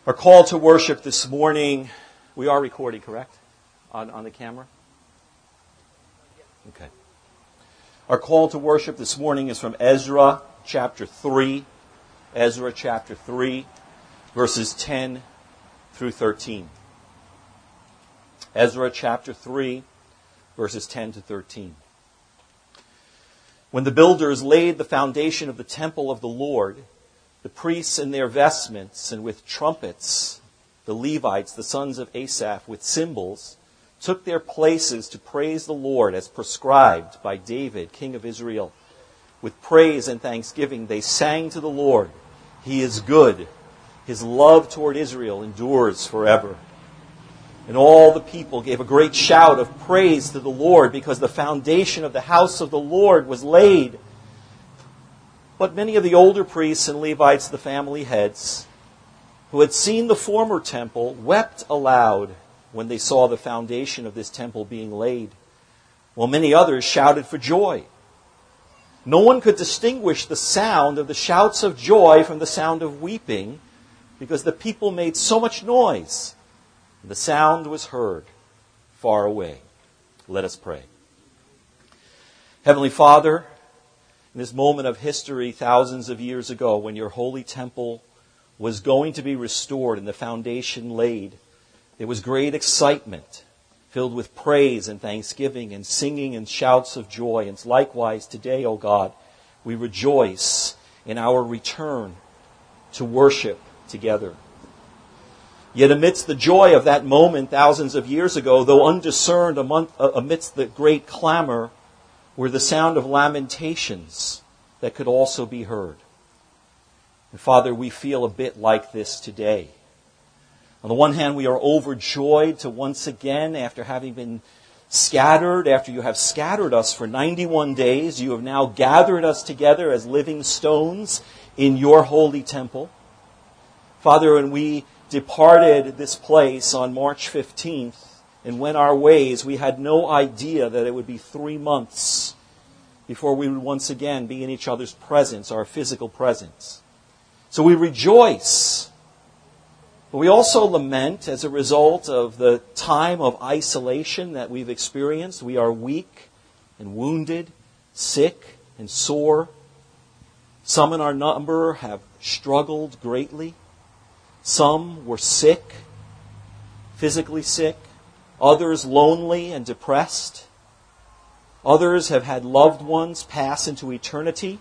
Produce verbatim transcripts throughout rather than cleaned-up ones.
Our call to worship this morning, we are recording, correct? On, on the camera? Okay. Our call to worship this morning is from Ezra chapter three. Ezra chapter three, verses ten through thirteen. Ezra chapter three, verses ten to thirteen. When the builders laid the foundation of the temple of the Lord, the priests in their vestments and with trumpets, the Levites, the sons of Asaph, with cymbals, took their places to praise the Lord as prescribed by David, king of Israel. With praise and thanksgiving they sang to the Lord, "He is good. His love toward Israel endures forever." And all the people gave a great shout of praise to the Lord because the foundation of the house of the Lord was laid. But many of the older priests and Levites, the family heads, who had seen the former temple, wept aloud when they saw the foundation of this temple being laid, while many others shouted for joy. No one could distinguish the sound of the shouts of joy from the sound of weeping, because the people made so much noise. The sound was heard far away. Let us pray. Heavenly Father, in this moment of history thousands of years ago, when your holy temple was going to be restored and the foundation laid, there was great excitement filled with praise and thanksgiving and singing and shouts of joy. And likewise today, O God, we rejoice in our return to worship together. Yet amidst the joy of that moment thousands of years ago, though undiscerned amidst the great clamor, were the sound of lamentations that could also be heard. And Father, we feel a bit like this today. On the one hand, we are overjoyed to once again, after having been scattered, after you have scattered us for ninety-one days, you have now gathered us together as living stones in your holy temple. Father, when we departed this place on March fifteenth, and went our ways, we had no idea that it would be three months before we would once again be in each other's presence, our physical presence. So we rejoice, but we also lament as a result of the time of isolation that we've experienced. We are weak and wounded, sick and sore. Some in our number have struggled greatly. Some were sick, physically sick. Others lonely and depressed. Others have had loved ones pass into eternity.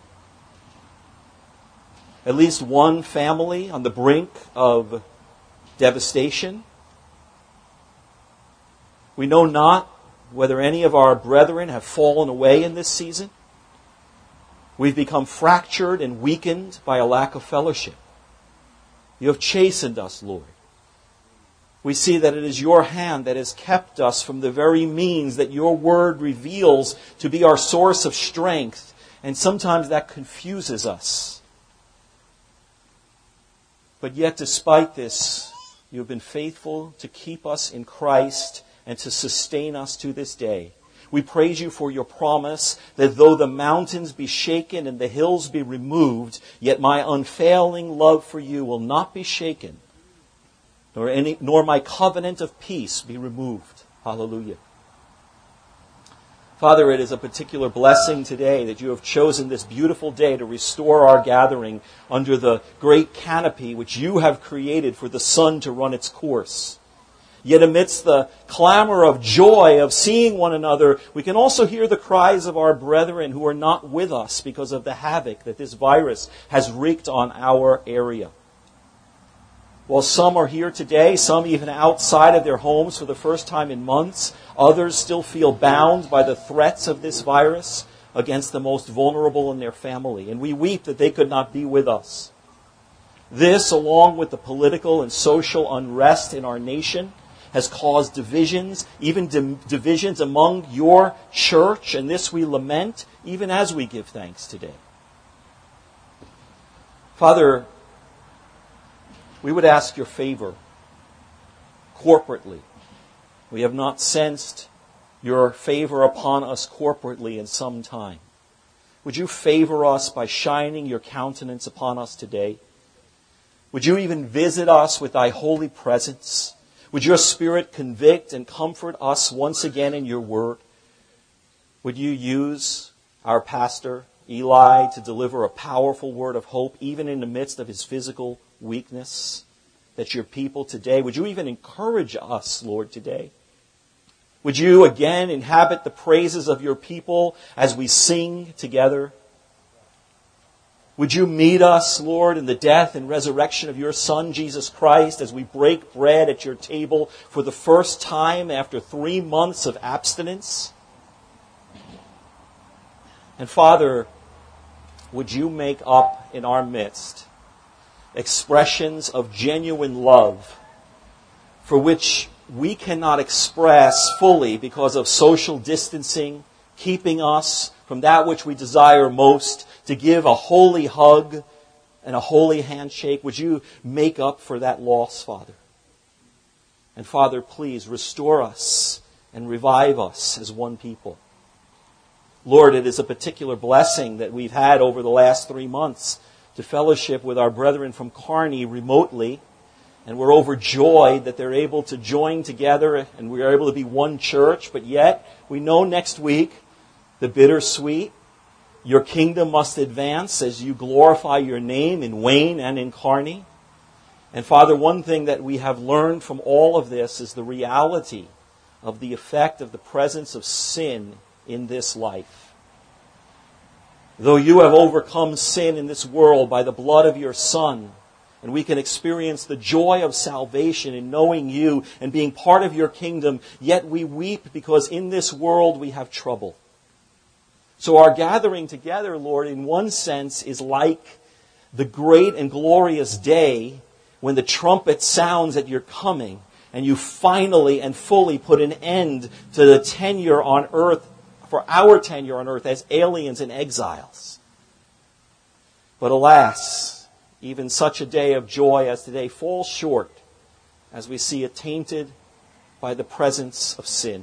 At least one family on the brink of devastation. We know not whether any of our brethren have fallen away in this season. We've become fractured and weakened by a lack of fellowship. You have chastened us, Lord. We see that it is your hand that has kept us from the very means that your word reveals to be our source of strength. And sometimes that confuses us. But yet, despite this, you have been faithful to keep us in Christ and to sustain us to this day. We praise you for your promise that though the mountains be shaken and the hills be removed, yet my unfailing love for you will not be shaken. Nor, any, nor my covenant of peace be removed. Hallelujah. Father, it is a particular blessing today that you have chosen this beautiful day to restore our gathering under the great canopy which you have created for the sun to run its course. Yet amidst the clamor of joy of seeing one another, we can also hear the cries of our brethren who are not with us because of the havoc that this virus has wreaked on our area. While some are here today, some even outside of their homes for the first time in months, others still feel bound by the threats of this virus against the most vulnerable in their family. And we weep that they could not be with us. This, along with the political and social unrest in our nation, has caused divisions, even di- divisions among your church. And this we lament even as we give thanks today. Father, we would ask your favor corporately. We have not sensed your favor upon us corporately in some time. Would you favor us by shining your countenance upon us today? Would you even visit us with thy holy presence? Would your Spirit convict and comfort us once again in your word? Would you use our pastor, Eli, to deliver a powerful word of hope, even in the midst of his physical weakness? That your people today, would you even encourage us, Lord, today? Would you again inhabit the praises of your people as we sing together? Would you meet us, Lord, in the death and resurrection of your Son, Jesus Christ, as we break bread at your table for the first time after three months of abstinence? And Father, would you make up in our midst expressions of genuine love for which we cannot express fully because of social distancing, keeping us from that which we desire most, to give a holy hug and a holy handshake. Would you make up for that loss, Father? And Father, please restore us and revive us as one people. Lord, it is a particular blessing that we've had over the last three months to fellowship with our brethren from Kearney remotely. And we're overjoyed that they're able to join together and we are able to be one church. But yet, we know next week, the bittersweet, your kingdom must advance as you glorify your name in Wayne and in Kearney. And Father, one thing that we have learned from all of this is the reality of the effect of the presence of sin in this life. Though you have overcome sin in this world by the blood of your Son, and we can experience the joy of salvation in knowing you and being part of your kingdom, yet we weep because in this world we have trouble. So our gathering together, Lord, in one sense is like the great and glorious day when the trumpet sounds at your coming and you finally and fully put an end to the tenure on earth, for our tenure on earth as aliens and exiles. But alas, even such a day of joy as today falls short as we see it tainted by the presence of sin.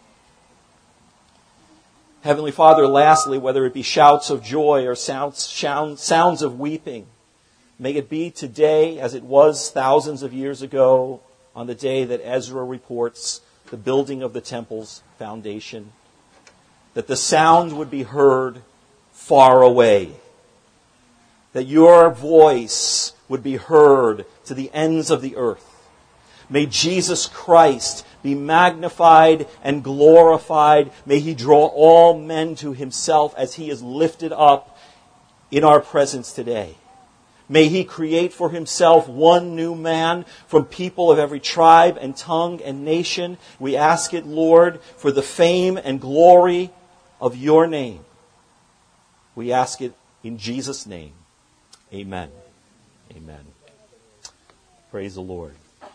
Heavenly Father, lastly, whether it be shouts of joy or sounds, sounds of weeping, may it be today as it was thousands of years ago on the day that Ezra reports the building of the temple's foundation, that the sound would be heard far away, that your voice would be heard to the ends of the earth. May Jesus Christ be magnified and glorified. May he draw all men to himself as he is lifted up in our presence today. May he create for himself one new man from people of every tribe and tongue and nation. We ask it, Lord, for the fame and glory of your name. We ask it in Jesus' name. Amen. Amen. Praise the Lord.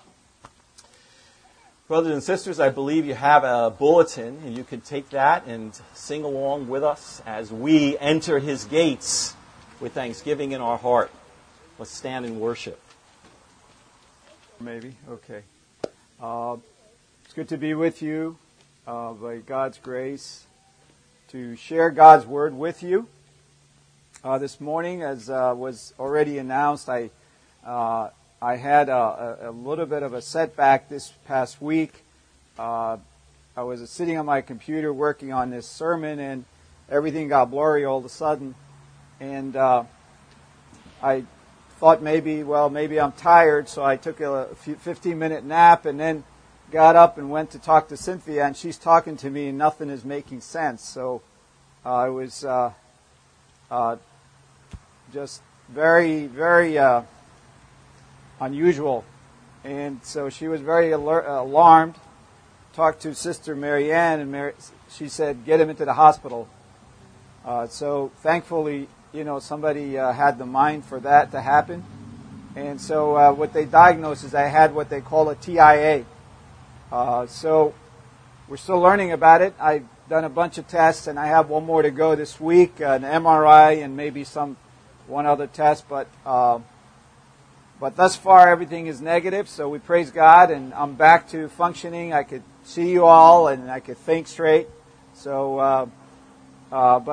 Brothers and sisters, I believe you have a bulletin, and you can take that and sing along with us as we enter his gates with thanksgiving in our heart. Let's stand and worship. Maybe. Okay. Uh, it's good to be with you uh, by God's grace to share God's word with you. Uh, this morning, as uh, was already announced, I uh, I had a, a little bit of a setback this past week. Uh, I was sitting on my computer working on this sermon, and everything got blurry all of a sudden. And uh, I thought maybe, well, maybe I'm tired, so I took a fifteen-minute nap and then got up and went to talk to Cynthia, and she's talking to me, and nothing is making sense. So uh, it was uh, uh, just very, very... Uh, unusual. And so she was very alert, uh, alarmed, talked to Sister Marianne, and Mary, she said, get him into the hospital. Uh, so thankfully, you know, somebody uh, had the mind for that to happen. And so uh, what they diagnosed is I had what they call a T I A. Uh, so we're still learning about it. I've done a bunch of tests, and I have one more to go this week, uh, an M R I and maybe some one other test, but uh, But thus far, everything is negative, so we praise God, and I'm back to functioning. I could see you all, and I could think straight. So, uh, uh, but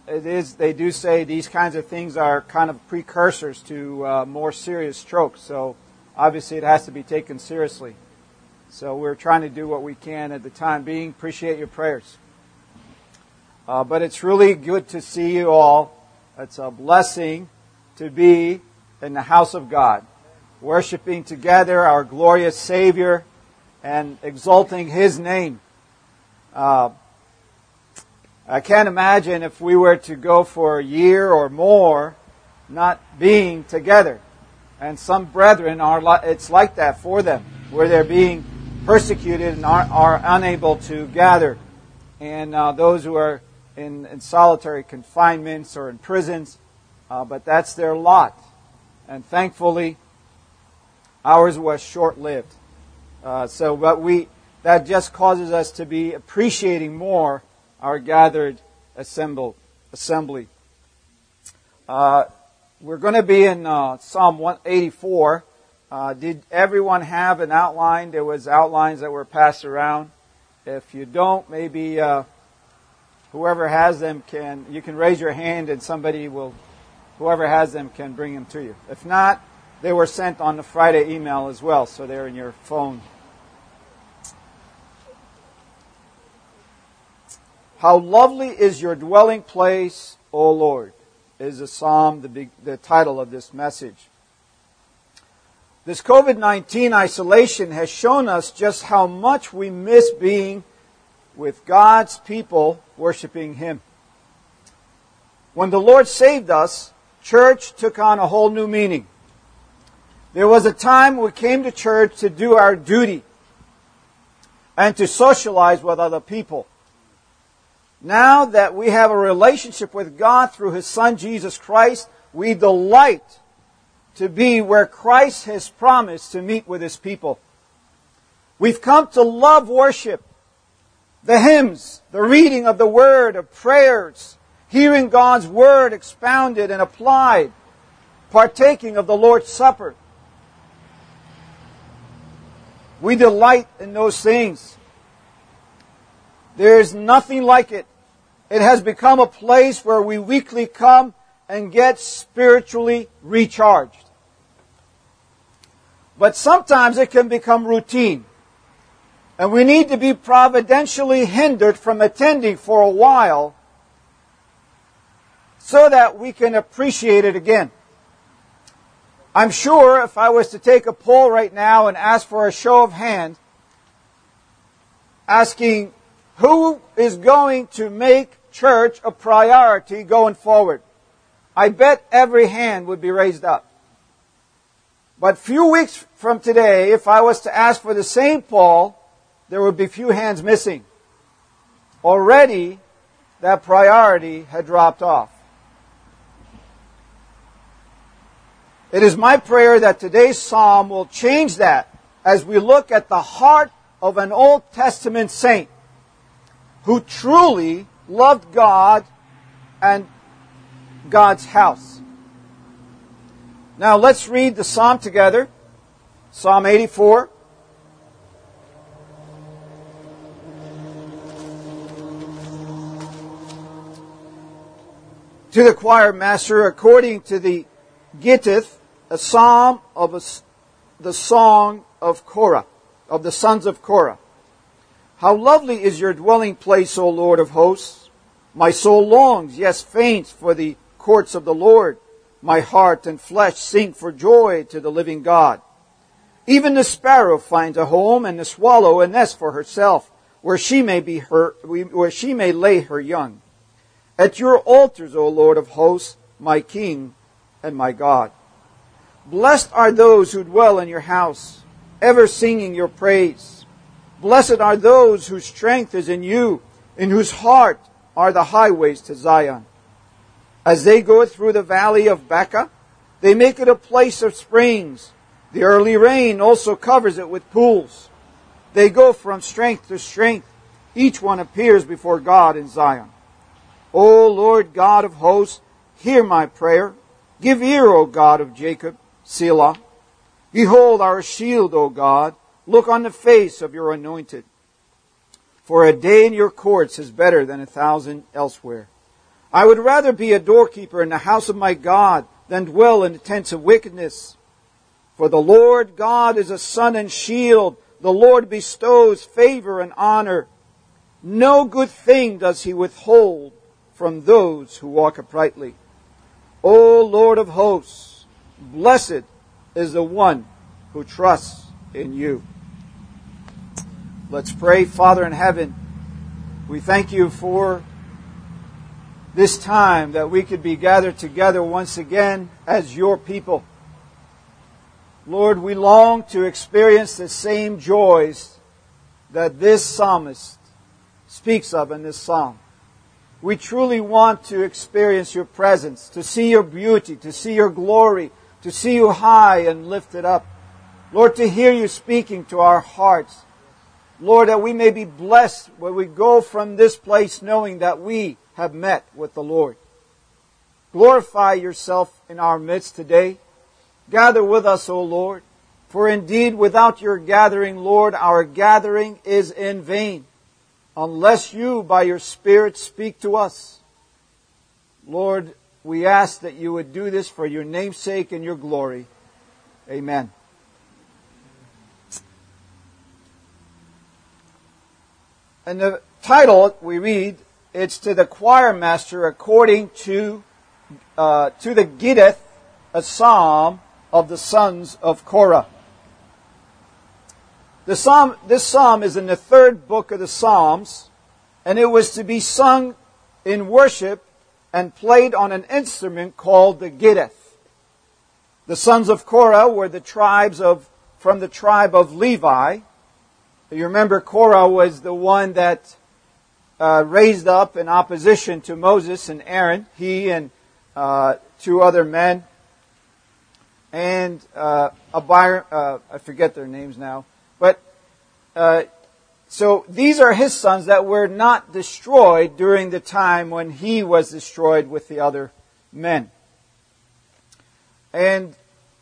it is, they do say these kinds of things are kind of precursors to uh, more serious strokes. So obviously it has to be taken seriously. So we're trying to do what we can at the time being. Appreciate your prayers. Uh, but it's really good to see you all. It's a blessing to be in the house of God, worshiping together our glorious Savior and exalting His name. Uh, I can't imagine if we were to go for a year or more not being together. And some brethren, are it's like that for them, where they're being persecuted and are, are unable to gather. And uh, those who are in, in solitary confinements or in prisons, uh, but that's their lot. And thankfully, ours was short-lived. Uh, so, but we that just causes us to be appreciating more our gathered assemble, assembly. Uh, we're going to be in uh, Psalm one eighty-four. Uh, did everyone have an outline? There was outlines that were passed around. If you don't, maybe uh, whoever has them can, you can raise your hand and somebody will, whoever has them can bring them to you. If not, they were sent on the Friday email as well, so they're in your phone. How lovely is your dwelling place, O Lord, is the psalm, the, big, the title of this message. This COVID nineteen isolation has shown us just how much we miss being with God's people worshiping Him. When the Lord saved us, church took on a whole new meaning. There was a time we came to church to do our duty and to socialize with other people. Now that we have a relationship with God through His Son Jesus Christ, we delight to be where Christ has promised to meet with His people. We've come to love worship, the hymns, the reading of the Word, of prayers, hearing God's Word expounded and applied, partaking of the Lord's Supper. We delight in those things. There's nothing like it. It has become a place where we weekly come and get spiritually recharged. But sometimes it can become routine. And we need to be providentially hindered from attending for a while so that we can appreciate it again. I'm sure if I was to take a poll right now and ask for a show of hands, asking who is going to make church a priority going forward, I bet every hand would be raised up. But few weeks from today, if I was to ask for the same poll, there would be few hands missing. Already, that priority had dropped off. It is my prayer that today's psalm will change that as we look at the heart of an Old Testament saint who truly loved God and God's house. Now let's read the psalm together. Psalm eighty-four. To the choir master, according to the Gittith, a psalm of a, the song of Korah, of the sons of Korah. How lovely is your dwelling place, O Lord of hosts! My soul longs, yes, faints for the courts of the Lord. My heart and flesh sing for joy to the living God. Even the sparrow finds a home, and the swallow a nest for herself, where she may be her, where she may lay her young. At your altars, O Lord of hosts, my King and my God. Blessed are those who dwell in your house, ever singing your praise. Blessed are those whose strength is in you, in whose heart are the highways to Zion. As they go through the valley of Baca, they make it a place of springs. The early rain also covers it with pools. They go from strength to strength. Each one appears before God in Zion. O Lord God of hosts, hear my prayer. Give ear, O God of Jacob, Selah. Behold our shield, O God. Look on the face of your anointed. For a day in your courts is better than a thousand elsewhere. I would rather be a doorkeeper in the house of my God than dwell in the tents of wickedness. For the Lord God is a sun and shield. The Lord bestows favor and honor. No good thing does he withhold from those who walk uprightly. O Lord of hosts, blessed is the one who trusts in you. Let's pray. Father in heaven, we thank you for this time that we could be gathered together once again as your people. Lord, we long to experience the same joys that this psalmist speaks of in this psalm. We truly want to experience your presence, to see your beauty, to see your glory, to see you high and lifted up. Lord, to hear you speaking to our hearts. Lord, that we may be blessed when we go from this place knowing that we have met with the Lord. Glorify yourself in our midst today. Gather with us, O Lord, for indeed without your gathering, Lord, our gathering is in vain, unless you, by your Spirit, speak to us. Lord, we ask that you would do this for your name's sake and your glory. Amen. And the title we read, it's to the choir master according to uh, to the Gittith, a psalm of the sons of Korah. The psalm, this psalm is in the third book of the Psalms, and it was to be sung in worship and played on an instrument called the Gittith. The sons of Korah were the tribes of from the tribe of Levi. You remember Korah was the one that uh, raised up in opposition to Moses and Aaron. He and uh, two other men. And uh, Abir, uh, I forget their names now. But uh, so these are his sons that were not destroyed during the time when he was destroyed with the other men. And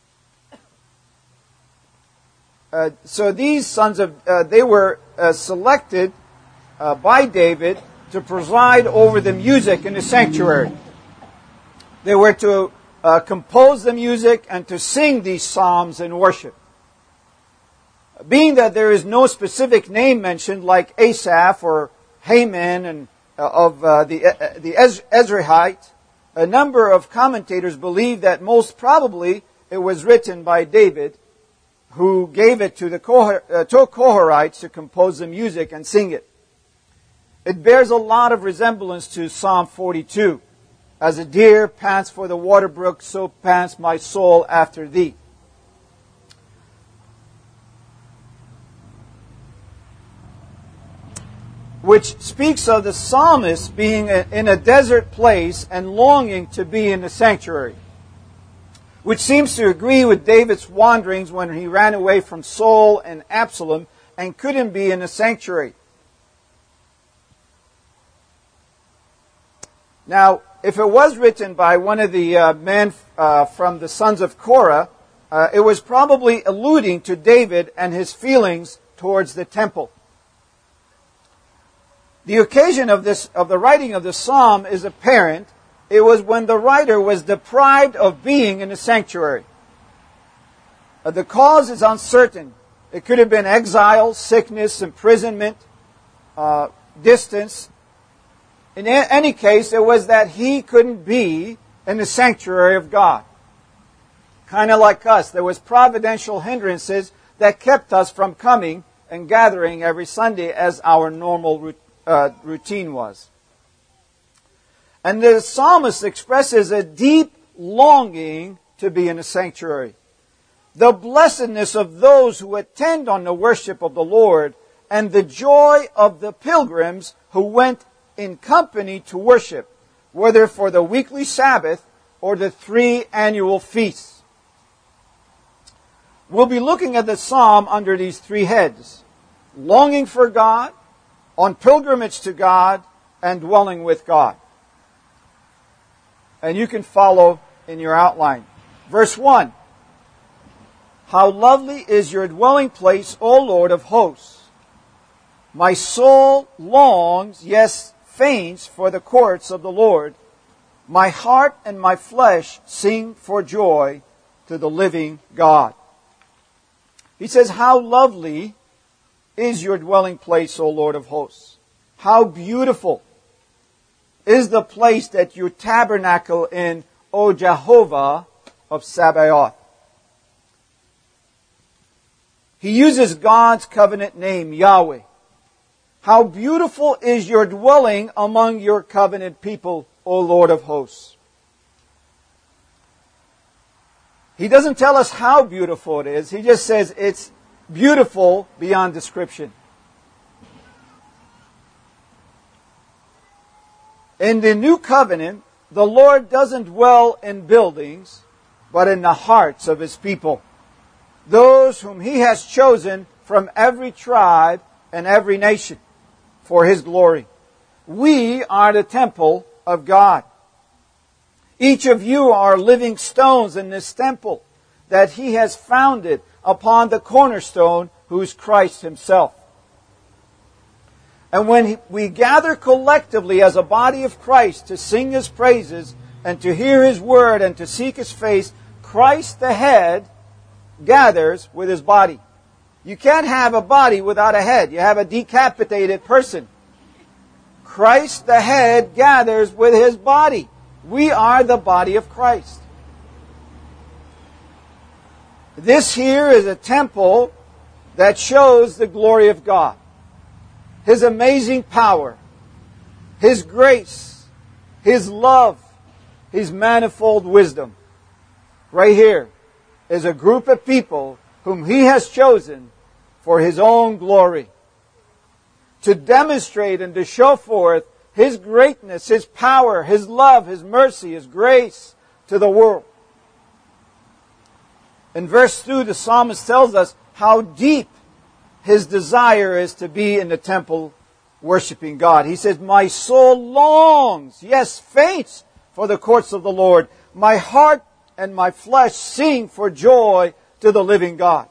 Uh, so these sons of, uh, they were uh, selected uh, by David to preside over the music in the sanctuary. They were to uh, compose the music and to sing these psalms in worship. Being that there is no specific name mentioned like Asaph or Heman and uh, of uh, the uh, the Ez- Ezrahite, a number of commentators believe that most probably it was written by David, who gave it to the Kohor, uh, to Kohorites to compose the music and sing it. It bears a lot of resemblance to Psalm forty-two. As a deer pants for the water brook, so pants my soul after thee. Which speaks of the psalmist being in a desert place and longing to be in the sanctuary. Which seems to agree with David's wanderings when he ran away from Saul and Absalom and couldn't be in the sanctuary. Now, if it was written by one of the uh, men uh, from the sons of Korah, uh, it was probably alluding to David and his feelings towards the temple. The occasion of this of the writing of the psalm is apparent. It was when the writer was deprived of being in the sanctuary. Uh, the cause is uncertain. It could have been exile, sickness, imprisonment, uh, distance. In a- any case, it was that he couldn't be in the sanctuary of God. Kind of like us. There was providential hindrances that kept us from coming and gathering every Sunday as our normal uh, routine was. And the psalmist expresses a deep longing to be in the sanctuary. The blessedness of those who attend on the worship of the Lord and the joy of the pilgrims who went in company to worship, whether for the weekly Sabbath or the three annual feasts. We'll be looking at the psalm under these three heads: longing for God, on pilgrimage to God, and dwelling with God. And you can follow in your outline. Verse one. How lovely is your dwelling place, O Lord of hosts! My soul longs, yes, faints for the courts of the Lord. My heart and my flesh sing for joy to the living God. He says, how lovely is your dwelling place, O Lord of hosts. How beautiful is the place that you tabernacle in, O Jehovah of Sabaoth. He uses God's covenant name, Yahweh. How beautiful is your dwelling among your covenant people, O Lord of hosts. He doesn't tell us how beautiful it is. He just says it's beautiful beyond description. In the new covenant, the Lord doesn't dwell in buildings, but in the hearts of His people. Those whom He has chosen from every tribe and every nation for His glory. We are the temple of God. Each of you are living stones in this temple that He has founded upon the cornerstone, who is Christ Himself. And when we gather collectively as a body of Christ to sing His praises and to hear His word and to seek His face, Christ the head gathers with His body. You can't have a body without a head. You have a decapitated person. Christ the head gathers with His body. We are the body of Christ. This here is a temple that shows the glory of God. His amazing power, His grace, His love, His manifold wisdom. Right here is a group of people whom He has chosen for His own glory, to demonstrate and to show forth His greatness, His power, His love, His mercy, His grace to the world. In verse two, the psalmist tells us how deep his desire is to be in the temple worshiping God. He says, my soul longs, yes, faints for the courts of the Lord. My heart and my flesh sing for joy to the living God.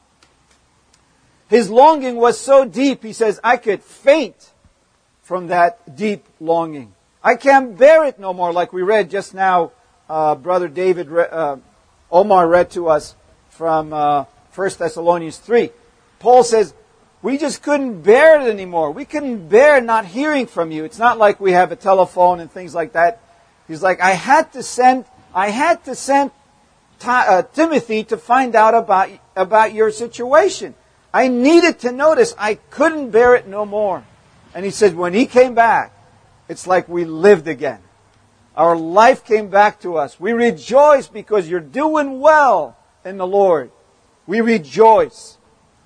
His longing was so deep, he says, I could faint from that deep longing. I can't bear it no more, like we read just now. Uh, Brother David, re- uh, Omar read to us from uh, First Thessalonians three. Paul says, we just couldn't bear it anymore. We couldn't bear not hearing from you. It's not like we have a telephone and things like that. He's like, I had to send, I had to send Ti- uh, Timothy to find out about, about your situation. I needed to notice. I couldn't bear it no more. And he said, when he came back, it's like we lived again. Our life came back to us. We rejoice because you're doing well in the Lord. We rejoice.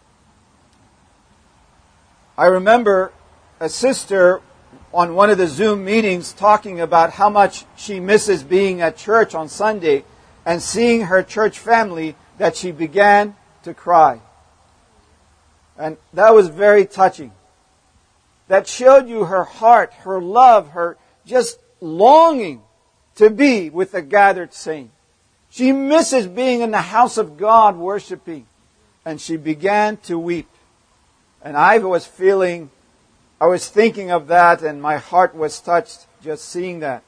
I remember a sister on one of the Zoom meetings talking about how much she misses being at church on Sunday and seeing her church family, that she began to cry. And that was very touching. That showed you her heart, her love, her just longing to be with the gathered saints. She misses being in the house of God worshiping. And she began to weep. And I was feeling, I was thinking of that, and my heart was touched just seeing that.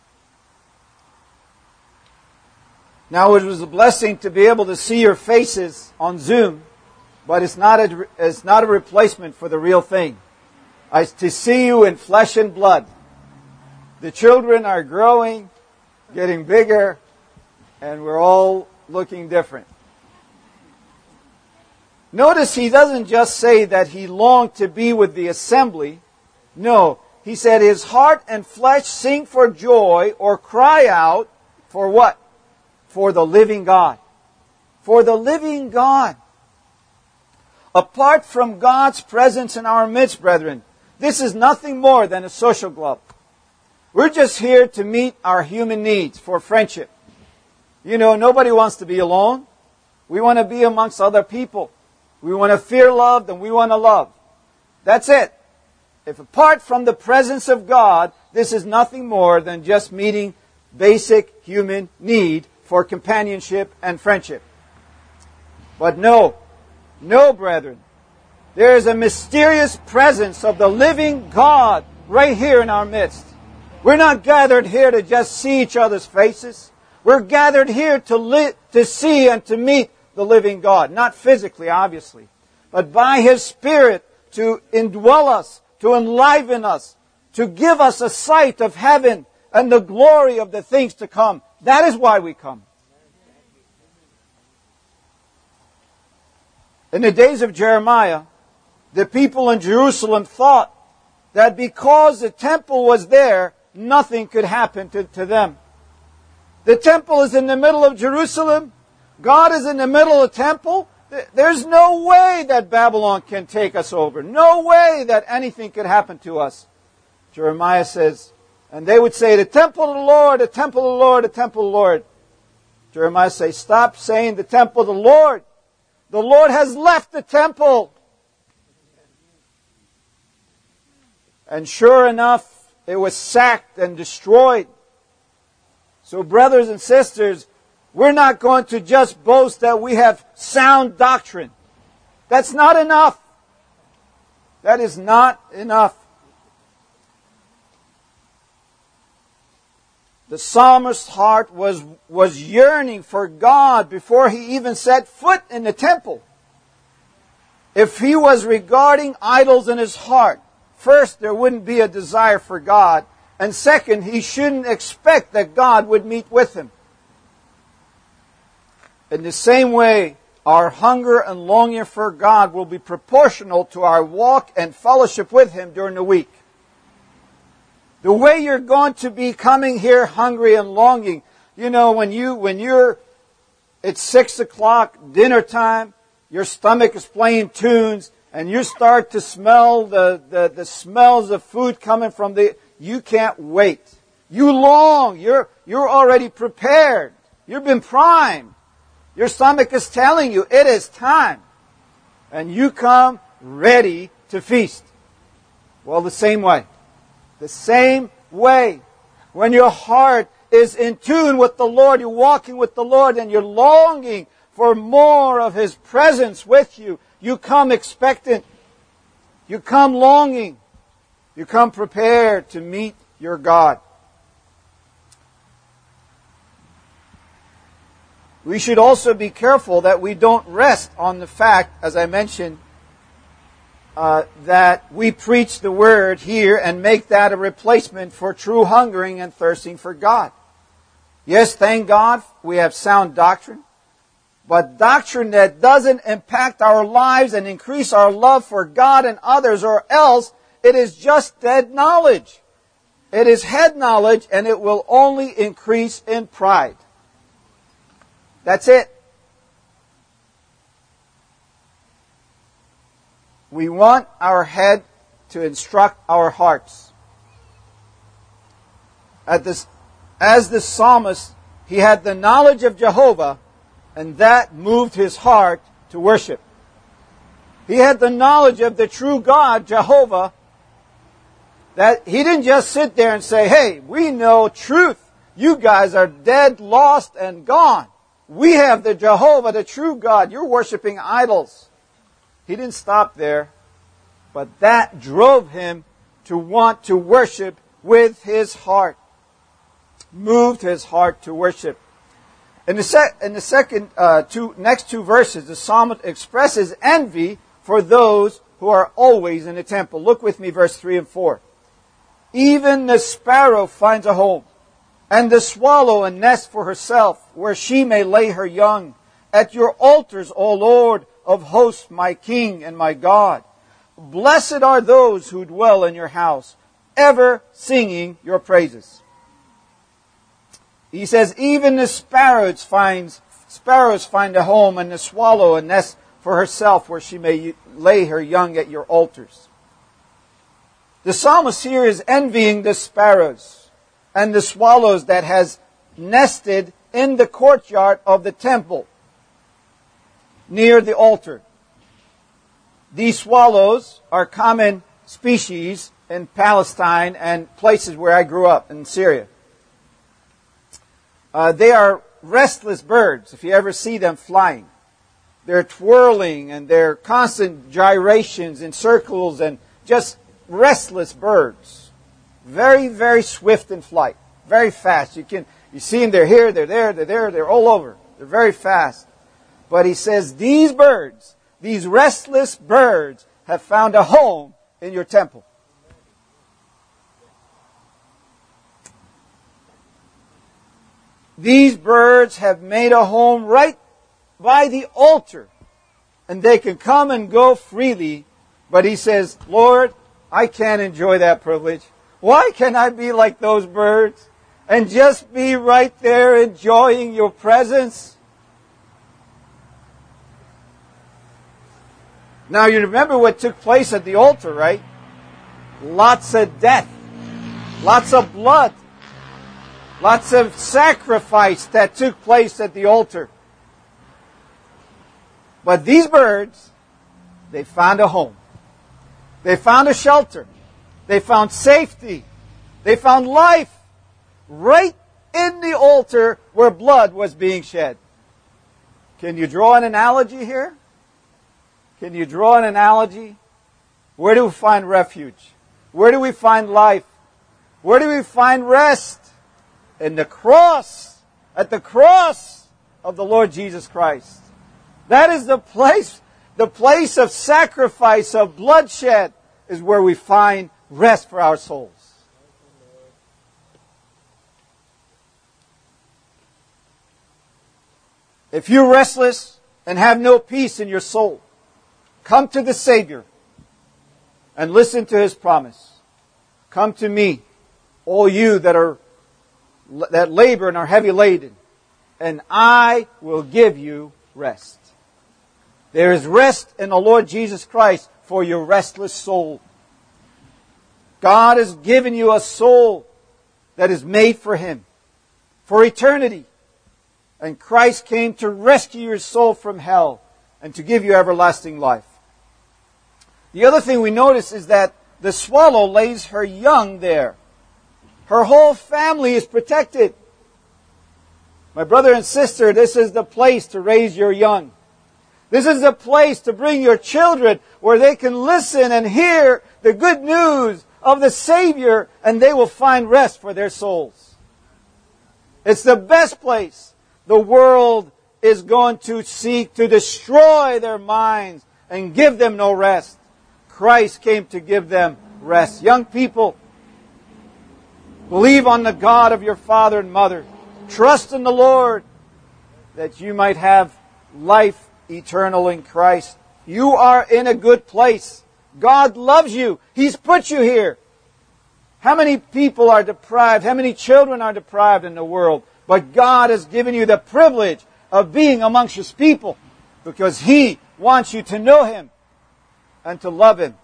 Now it was a blessing to be able to see your faces on Zoom, but it's not a, it's not a replacement for the real thing. I, to see you in flesh and blood. The children are growing, getting bigger, and we're all looking different. Notice he doesn't just say that he longed to be with the assembly. No, he said his heart and flesh sing for joy or cry out for what? For the living God. For the living God. Apart from God's presence in our midst, brethren, this is nothing more than a social club. We're just here to meet our human needs for friendship. You know, nobody wants to be alone. We want to be amongst other people. We want to feel loved and we want to love. That's it. If apart from the presence of God, this is nothing more than just meeting basic human need for companionship and friendship. But no, no, brethren. There is a mysterious presence of the living God right here in our midst. We're not gathered here to just see each other's faces. We're gathered here to li- to see and to meet the living God. Not physically, obviously, but by His Spirit to indwell us, to enliven us, to give us a sight of heaven and the glory of the things to come. That is why we come. In the days of Jeremiah, the people in Jerusalem thought that because the temple was there, nothing could happen to, to them. The temple is in the middle of Jerusalem. God is in the middle of the temple. There's no way that Babylon can take us over. No way that anything could happen to us. Jeremiah says, and they would say, the temple of the Lord, the temple of the Lord, the temple of the Lord. Jeremiah says, stop saying the temple of the Lord. The Lord has left the temple. And sure enough, it was sacked and destroyed. So brothers and sisters, we're not going to just boast that we have sound doctrine. That's not enough. That is not enough. The psalmist's heart was, was yearning for God before he even set foot in the temple. If he was regarding idols in his heart, first, there wouldn't be a desire for God. And second, he shouldn't expect that God would meet with him. In the same way, our hunger and longing for God will be proportional to our walk and fellowship with Him during the week. The way you're going to be coming here hungry and longing, you know, when you, when you're, it's six o'clock, dinner time, your stomach is playing tunes, and you start to smell the, the, the smells of food coming from the, you can't wait. You long, you're, you're already prepared. You've been primed. Your stomach is telling you it is time. And you come ready to feast. Well, the same way. The same way. When your heart is in tune with the Lord, you're walking with the Lord, and you're longing for more of His presence with you, you come expectant. You come longing. You come prepared to meet your God. We should also be careful that we don't rest on the fact, as I mentioned, uh, that we preach the Word here and make that a replacement for true hungering and thirsting for God. Yes, thank God we have sound doctrine, but doctrine that doesn't impact our lives and increase our love for God and others, or else it is just dead knowledge. It is head knowledge, and it will only increase in pride. That's it. We want our head to instruct our hearts. At this, as the psalmist, he had the knowledge of Jehovah, and that moved his heart to worship. He had the knowledge of the true God, Jehovah, that he didn't just sit there and say, hey, we know truth. You guys are dead, lost, and gone. We have the Jehovah, the true God. You're worshiping idols. He didn't stop there, but that drove him to want to worship with his heart. Moved his heart to worship. In the, sec- in the second, uh, two, next two verses, the psalmist expresses envy for those who are always in the temple. Look with me, verse three and four. Even the sparrow finds a home, and the swallow a nest for herself, where she may lay her young. At your altars, O Lord of hosts, my King and my God. Blessed are those who dwell in your house, ever singing your praises. He says, even the sparrows finds, sparrows find a home, and the swallow a nest for herself, where she may lay her young at your altars. The psalmist here is envying the sparrows and the swallows that has nested in the courtyard of the temple near the altar. These swallows are common species in Palestine and places where I grew up in Syria. Uh, they are restless birds, if you ever see them flying. They're twirling, and they're constant gyrations in circles, and just restless birds. very, very swift in flight. Very fast. You can you see them, they're here, they're there, they're there, they're all over. They're very fast. But he says, these birds, these restless birds, have found a home in your temple. These birds have made a home right by the altar. And they can come and go freely. But he says, Lord, I can't enjoy that privilege. Why can't I be like those birds and just be right there enjoying your presence? Now you remember what took place at the altar, right? Lots of death. Lots of blood. Lots of sacrifice that took place at the altar. But these birds, they found a home. They found a shelter. They found safety. They found life right in the altar where blood was being shed. Can you draw an analogy here? Can you draw an analogy? Where do we find refuge? Where do we find life? Where do we find rest? In the cross. At the cross of the Lord Jesus Christ. That is the place, the place of sacrifice, of bloodshed, is where we find rest for our souls. If you're restless and have no peace in your soul, come to the Savior and listen to His promise. Come to me, all you that are that labor and are heavy laden, and I will give you rest. There is rest in the Lord Jesus Christ for your restless soul. God has given you a soul that is made for Him, for eternity. And Christ came to rescue your soul from hell and to give you everlasting life. The other thing we notice is that the swallow lays her young there. Her whole family is protected. My brother and sister, this is the place to raise your young. This is the place to bring your children where they can listen and hear the good news of the Savior, and they will find rest for their souls. It's the best place. The world is going to seek to destroy their minds and give them no rest. Christ came to give them rest. Young people, believe on the God of your father and mother. Trust in the Lord that you might have life eternal in Christ. You are in a good place. God loves you. He's put you here. How many people are deprived? How many children are deprived in the world? But God has given you the privilege of being amongst His people because He wants you to know Him and to love Him.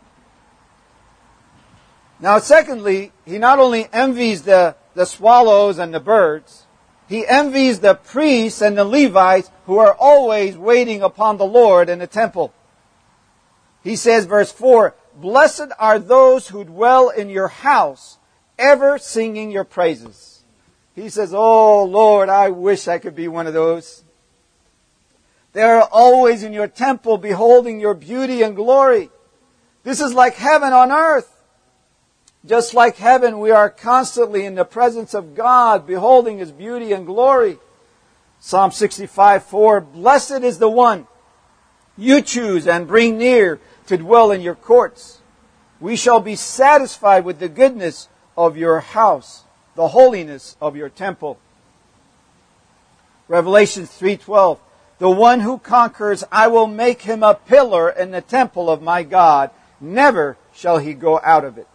Now, secondly, He not only envies the, the swallows and the birds, He envies the priests and the Levites who are always waiting upon the Lord in the temple. He says, verse four, "Blessed are those who dwell in your house, ever singing your praises." He says, "Oh Lord, I wish I could be one of those. They are always in your temple, beholding your beauty and glory." This is like heaven on earth. Just like heaven, we are constantly in the presence of God, beholding His beauty and glory. Psalm sixty-five four, "Blessed is the one you choose and bring near to dwell in your courts. We shall be satisfied with the goodness of your house, the holiness of your temple." Revelation three twelve, "The one who conquers, I will make him a pillar in the temple of my God. Never shall he go out of it."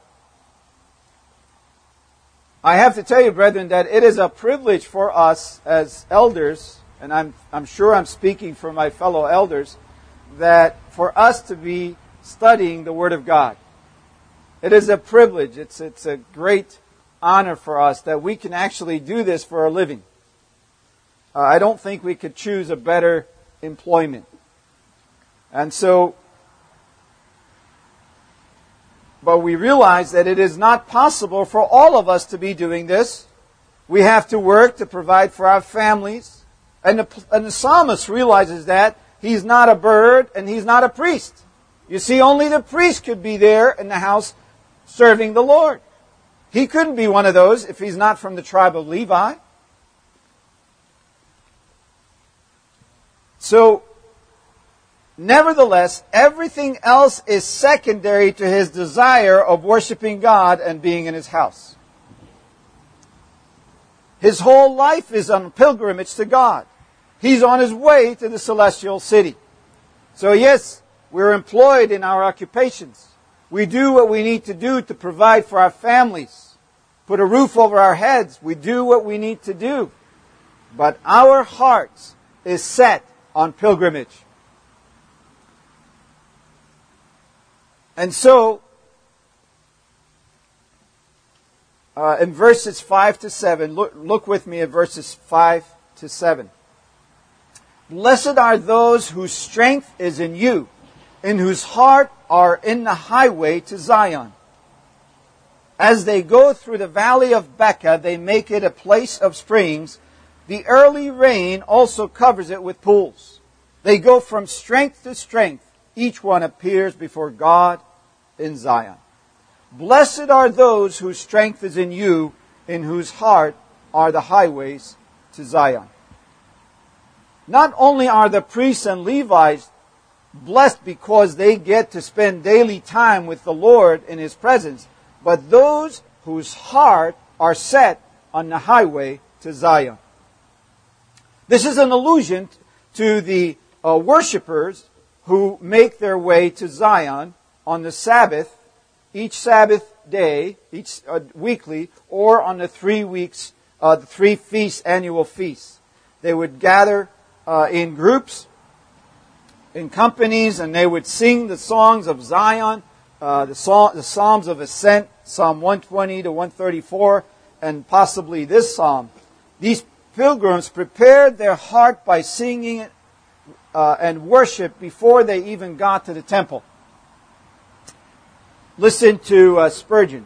I have to tell you, brethren, that it is a privilege for us as elders, and I'm, I'm sure I'm speaking for my fellow elders, that for us to be studying the Word of God. It is a privilege. It's, it's a great honor for us that we can actually do this for a living. Uh, I don't think we could choose a better employment. And so, but we realize that it is not possible for all of us to be doing this. We have to work to provide for our families. And the, and the psalmist realizes that he's not a bird and he's not a priest. You see, only the priest could be there in the house serving the Lord. He couldn't be one of those if he's not from the tribe of Levi. So, nevertheless, everything else is secondary to his desire of worshiping God and being in his house. His whole life is on pilgrimage to God. He's on his way to the celestial city. So yes, we're employed in our occupations. We do what we need to do to provide for our families, put a roof over our heads. We do what we need to do. But our hearts is set on pilgrimage. And so, uh, in verses five to seven, look, look with me at verses five to seven. Blessed are those whose strength is in you, in whose heart are in the highway to Zion. As they go through the valley of Becca, they make it a place of springs. The early rain also covers it with pools. They go from strength to strength. Each one appears before God in Zion. Blessed are those whose strength is in you, in whose heart are the highways to Zion. Not only are the priests and Levites blessed because they get to spend daily time with the Lord in His presence, but those whose heart are set on the highway to Zion. This is an allusion to the uh, worshippers who make their way to Zion on the Sabbath, each Sabbath day, each uh, weekly, or on the three weeks, uh, the three feasts, annual feasts. They would gather uh, in groups, in companies, and they would sing the songs of Zion, uh, the, psalm, the Psalms of Ascent, Psalm one twenty to one thirty-four, and possibly this psalm. These pilgrims prepared their heart by singing uh, and worship before they even got to the temple. Listen to uh, Spurgeon.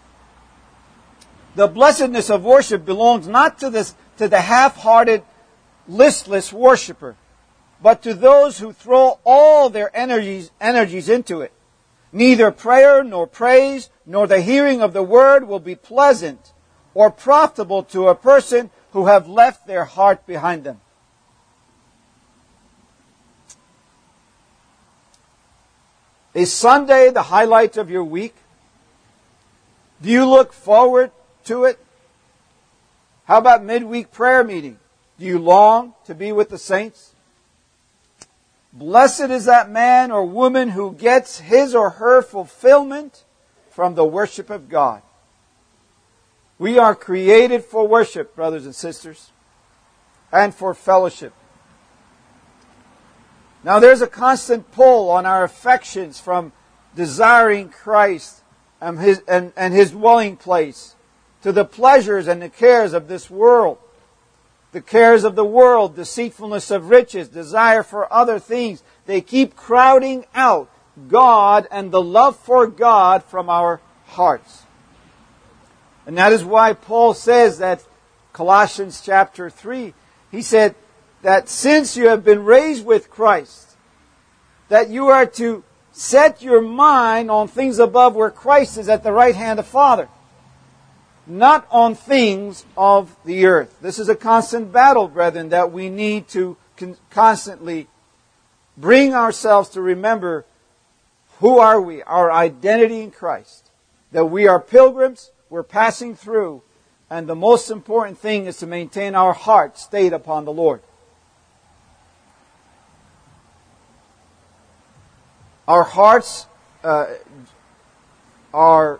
The blessedness of worship belongs not to this to the half-hearted, listless worshiper, but to those who throw all their energies energies into it. Neither prayer nor praise nor the hearing of the word will be pleasant or profitable to a person who have left their heart behind them. Is Sunday the highlight of your week? Do you look forward to it? How about midweek prayer meeting? Do you long to be with the saints? Blessed is that man or woman who gets his or her fulfillment from the worship of God. We are created for worship, brothers and sisters, and for fellowship. Now there's a constant pull on our affections from desiring Christ and His, and, and His dwelling place to the pleasures and the cares of this world. The cares of the world, deceitfulness of riches, desire for other things. They keep crowding out God and the love for God from our hearts. And that is why Paul says that, Colossians chapter three, he said that since you have been raised with Christ, that you are to set your mind on things above where Christ is at the right hand of Father, not on things of the earth. This is a constant battle, brethren, that we need to con- constantly bring ourselves to remember who are we, our identity in Christ, that we are pilgrims, we're passing through, and the most important thing is to maintain our heart stayed upon the Lord. Our hearts uh, are,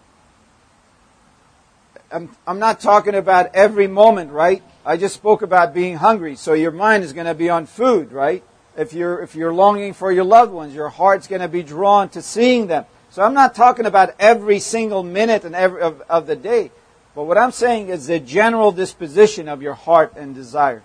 I'm, I'm not talking about every moment, right? I just spoke about being hungry, so your mind is going to be on food, right? If you're, if you're longing for your loved ones, your heart's going to be drawn to seeing them. So I'm not talking about every single minute and every, of, of the day. But what I'm saying is the general disposition of your heart and desire.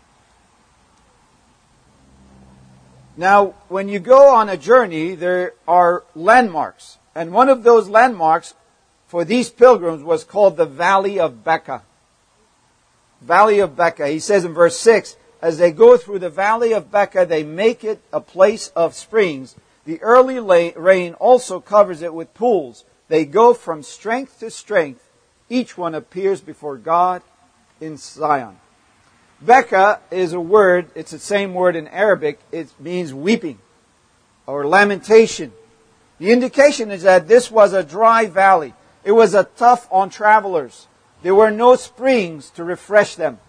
Now, when you go on a journey, there are landmarks. And one of those landmarks for these pilgrims was called the Valley of Becca. Valley of Becca. He says in verse six, as they go through the Valley of Becca, they make it a place of springs. The early rain also covers it with pools. They go from strength to strength. Each one appears before God in Zion. Beka is a word, it's the same word in Arabic. It means weeping or lamentation. The indication is that this was a dry valley. It was a tough on travelers. There were no springs to refresh them.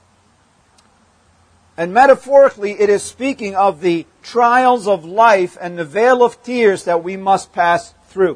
And metaphorically, it is speaking of the trials of life and the vale of tears that we must pass through.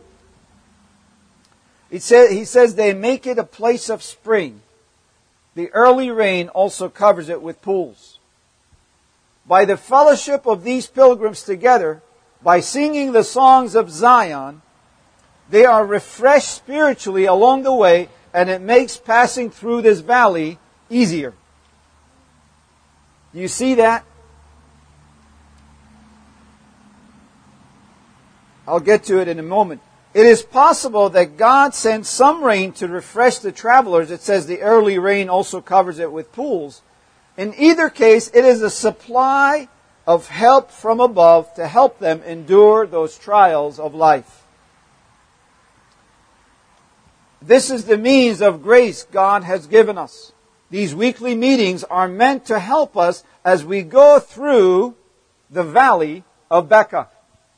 He says, he says they make it a place of spring. The early rain also covers it with pools. By the fellowship of these pilgrims together, by singing the songs of Zion, they are refreshed spiritually along the way, and it makes passing through this valley easier. Do you see that? I'll get to it in a moment. It is possible that God sent some rain to refresh the travelers. It says the early rain also covers it with pools. In either case, it is a supply of help from above to help them endure those trials of life. This is the means of grace God has given us. These weekly meetings are meant to help us as we go through the valley of Beka.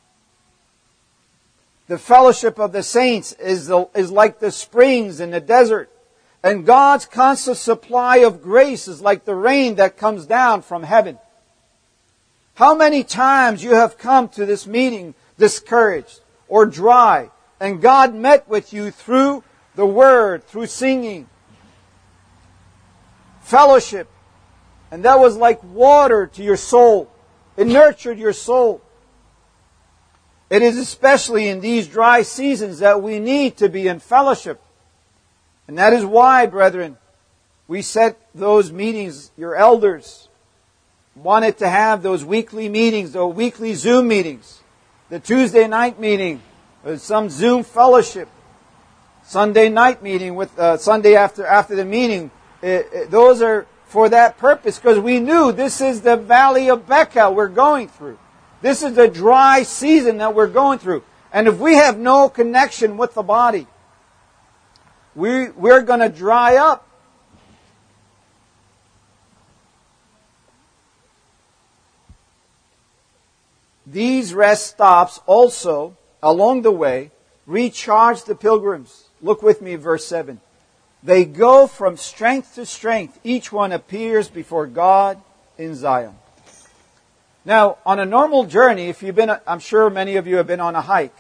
The fellowship of the saints is, the, is like the springs in the desert. And God's constant supply of grace is like the rain that comes down from heaven. How many times you have come to this meeting discouraged or dry, and God met with you through the Word, through singing, fellowship, and that was like water to your soul. It nurtured your soul. It is especially in these dry seasons that we need to be in fellowship. And that is why, brethren, we set those meetings, your elders wanted to have those weekly meetings, those weekly Zoom meetings, the Tuesday night meeting, with some Zoom fellowship, Sunday night meeting with uh, Sunday after after the meeting. It, it, those are for that purpose, because we knew this is the valley of Beka we're going through. This is the dry season that we're going through. And if we have no connection with the body, we, we're going to dry up. These rest stops also, along the way, recharge the pilgrims. Look with me, verse seven. They go from strength to strength. Each one appears before God in Zion. Now, on a normal journey, if you've been, I'm sure many of you have been on a hike.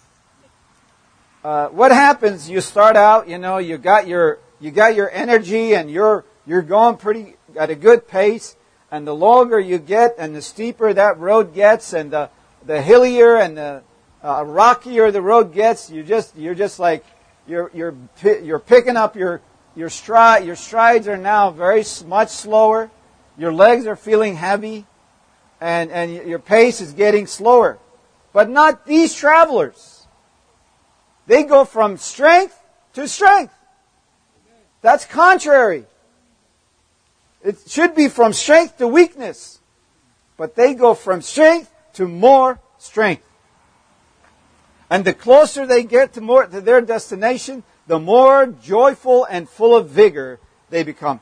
Uh, what happens? You start out, you know, you got your, you got your energy, and you're, you're going pretty at a good pace. And the longer you get, and the steeper that road gets, and the, the hillier and the uh, rockier the road gets, you just, you're just like, you're, you're, you're picking up your, your stride. Your strides are now very much slower. Your legs are feeling heavy. And, and your pace is getting slower. But not these travelers. They go from strength to strength. That's contrary. It should be from strength to weakness. But they go from strength to more strength. And the closer they get to, more, to their destination, the more joyful and full of vigor they become.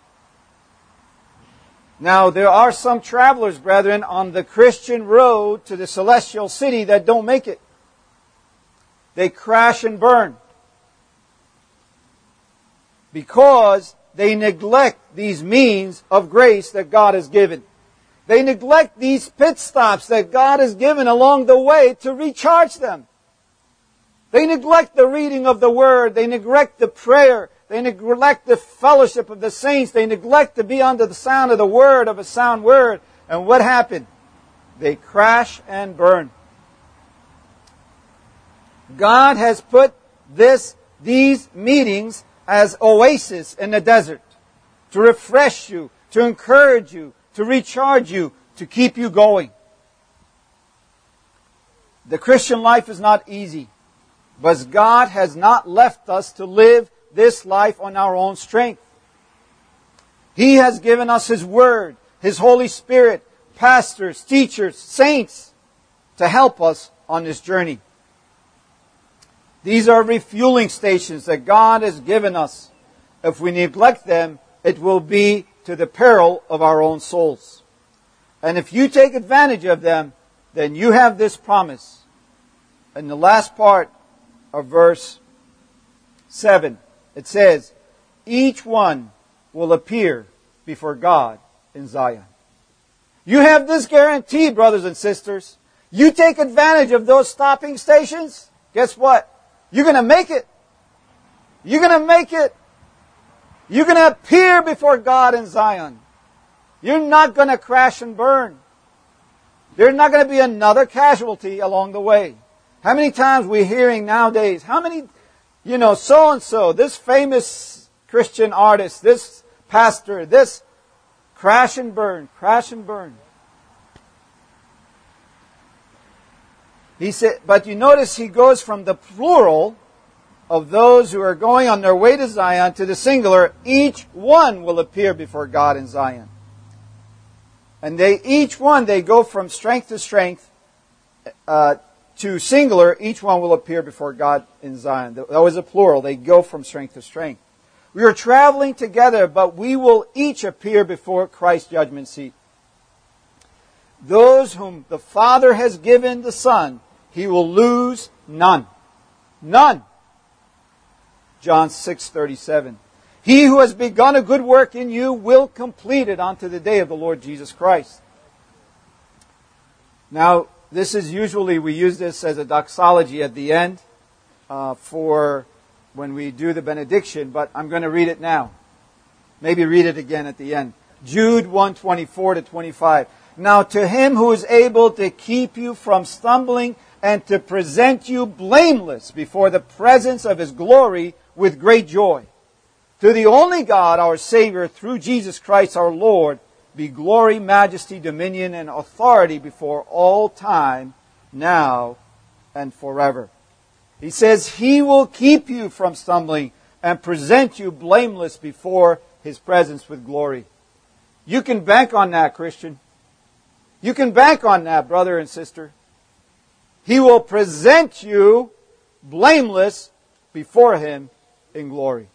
Now, there are some travelers, brethren, on the Christian road to the celestial city that don't make it. They crash and burn because they neglect these means of grace that God has given. They neglect these pit stops that God has given along the way to recharge them. They neglect the reading of the Word. They neglect the prayer. They neglect the fellowship of the saints. They neglect to be under the sound of the Word, of a sound Word. And what happened? They crash and burn. God has put this, these meetings as oases in the desert to refresh you, to encourage you, to recharge you, to keep you going. The Christian life is not easy, but God has not left us to live this life on our own strength. He has given us His Word, His Holy Spirit, pastors, teachers, saints to help us on this journey. These are refueling stations that God has given us If we neglect them, it will be to the peril of our own souls. And if you take advantage of them, then you have this promise. In the last part of verse seven, it says, each one will appear before God in Zion. You have this guarantee, brothers and sisters. You take advantage of those stopping stations, guess what? You're going to make it. You're going to make it. You're going to appear before God in Zion. You're not going to crash and burn. There's not going to be another casualty along the way. How many times we're hearing nowadays, how many, you know, so-and-so, this famous Christian artist, this pastor, this crash and burn, crash and burn. He said, but you notice he goes from the plural of those who are going on their way to Zion to the singular, each one will appear before God in Zion. And they, each one, they go from strength to strength uh, to singular, each one will appear before God in Zion. That was a plural, they go from strength to strength. We are traveling together, but we will each appear before Christ's judgment seat. Those whom the Father has given the Son, He will lose none. None. John six thirty-seven. He who has begun a good work in you will complete it unto the day of the Lord Jesus Christ. Now, this is usually, we use this as a doxology at the end uh, for when we do the benediction, but I'm going to read it now. Maybe read it again at the end. Jude one twenty-four to twenty-five. Now to Him who is able to keep you from stumbling and to present you blameless before the presence of His glory with great joy. To the only God, our Savior, through Jesus Christ our Lord, be glory, majesty, dominion, and authority before all time, now and forever. He says He will keep you from stumbling and present you blameless before His presence with glory. You can bank on that, Christian. You can bank on that, brother and sister. He will present you blameless before Him in glory.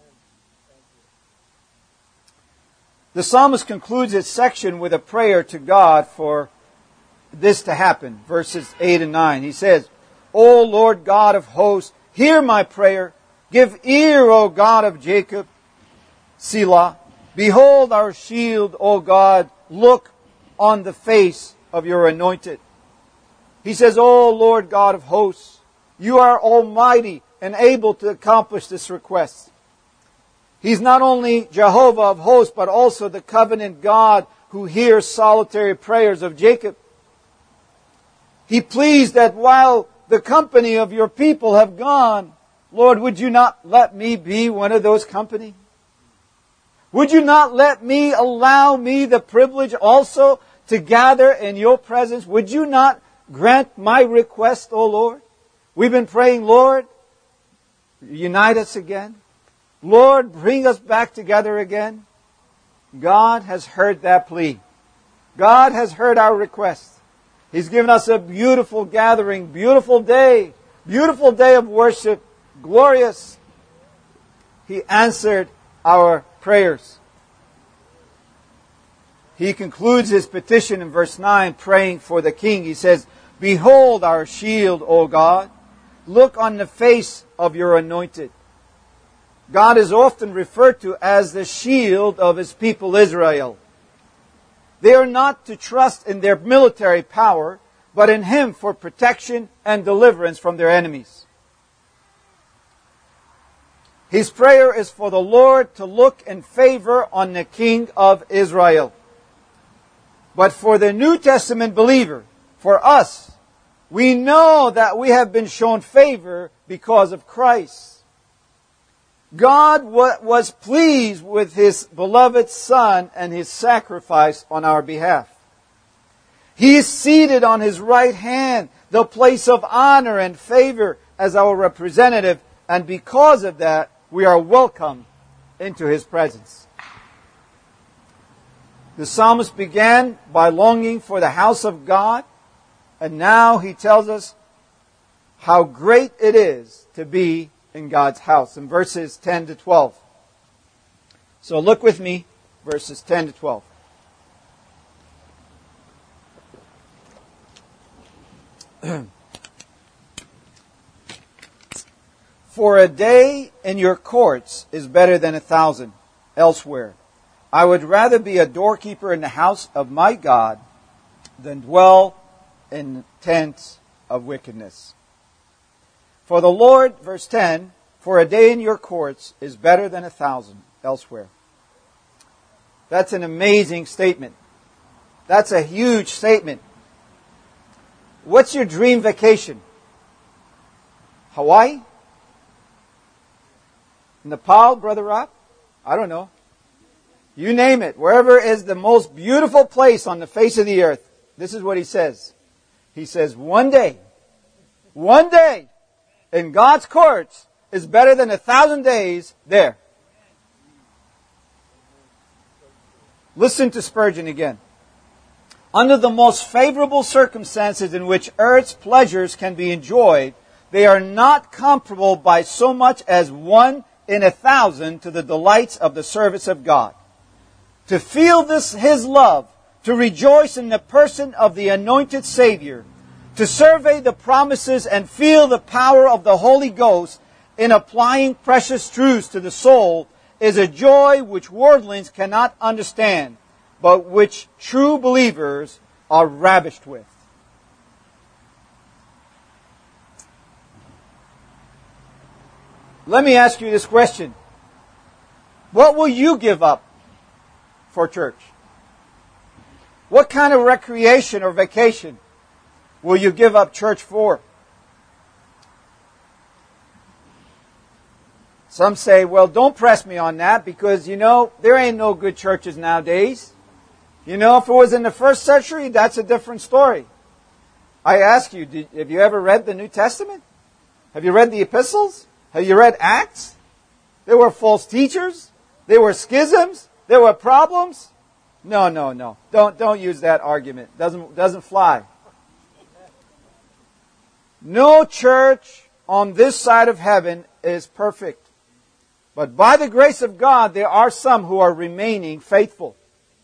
The psalmist concludes his section with a prayer to God for this to happen. Verses eight and nine. He says, O Lord God of hosts, hear my prayer. Give ear, O God of Jacob. Selah. Behold our shield, O God. Look on the face of your anointed. He says, O Lord God of hosts, you are almighty and able to accomplish this request. He's not only Jehovah of hosts, but also the covenant God who hears solitary prayers of Jacob. He pleads that while the company of your people have gone, Lord, would you not let me be one of those company? Would you not let me allow me the privilege also to gather in your presence? Would you not grant my request, O Lord? We've been praying, Lord, unite us again. Lord, bring us back together again. God has heard that plea. God has heard our request. He's given us a beautiful gathering, beautiful day, beautiful day of worship, glorious. He answered our prayers. He concludes his petition in verse nine, praying for the king. He says, Behold our shield, O God. Look on the face of your anointed. God is often referred to as the shield of His people Israel. They are not to trust in their military power, but in Him for protection and deliverance from their enemies. His prayer is for the Lord to look in favor on the King of Israel. But for the New Testament believer, for us, we know that we have been shown favor because of Christ. God was pleased with His beloved Son and His sacrifice on our behalf. He is seated on His right hand, the place of honor and favor as our representative, and because of that, we are welcomed into His presence. The psalmist began by longing for the house of God, and now he tells us how great it is to be in God's house in verses ten to twelve. So look with me, verses ten to twelve. For a day in your courts is better than a thousand elsewhere. I would rather be a doorkeeper in the house of my God than dwell in tents of wickedness. For the Lord, verse ten, for a day in your courts is better than a thousand elsewhere. That's an amazing statement. That's a huge statement. What's your dream vacation? Hawaii? Nepal, Brother Rob? I don't know. You name it. Wherever is the most beautiful place on the face of the earth. This is what he says. He says, one day, one day in God's courts is better than a thousand days there. Listen to Spurgeon again. Under the most favorable circumstances in which earth's pleasures can be enjoyed, they are not comparable by so much as one in a thousand to the delights of the service of God. To feel this, His love, to rejoice in the person of the anointed Savior, to survey the promises and feel the power of the Holy Ghost in applying precious truths to the soul, is a joy which worldlings cannot understand, but which true believers are ravished with. Let me ask you this question. What will you give up for church? What kind of recreation or vacation will you give up church for? Some say, well, don't press me on that because, you know, there ain't no good churches nowadays. You know, if it was in the first century, that's a different story. I ask you, did, have you ever read the New Testament? Have you read the epistles? Have you read Acts? There were false teachers. There were schisms. There were problems. No, no, no. Don't, don't use that argument. Doesn't, doesn't fly. No church on this side of heaven is perfect. But by the grace of God, there are some who are remaining faithful.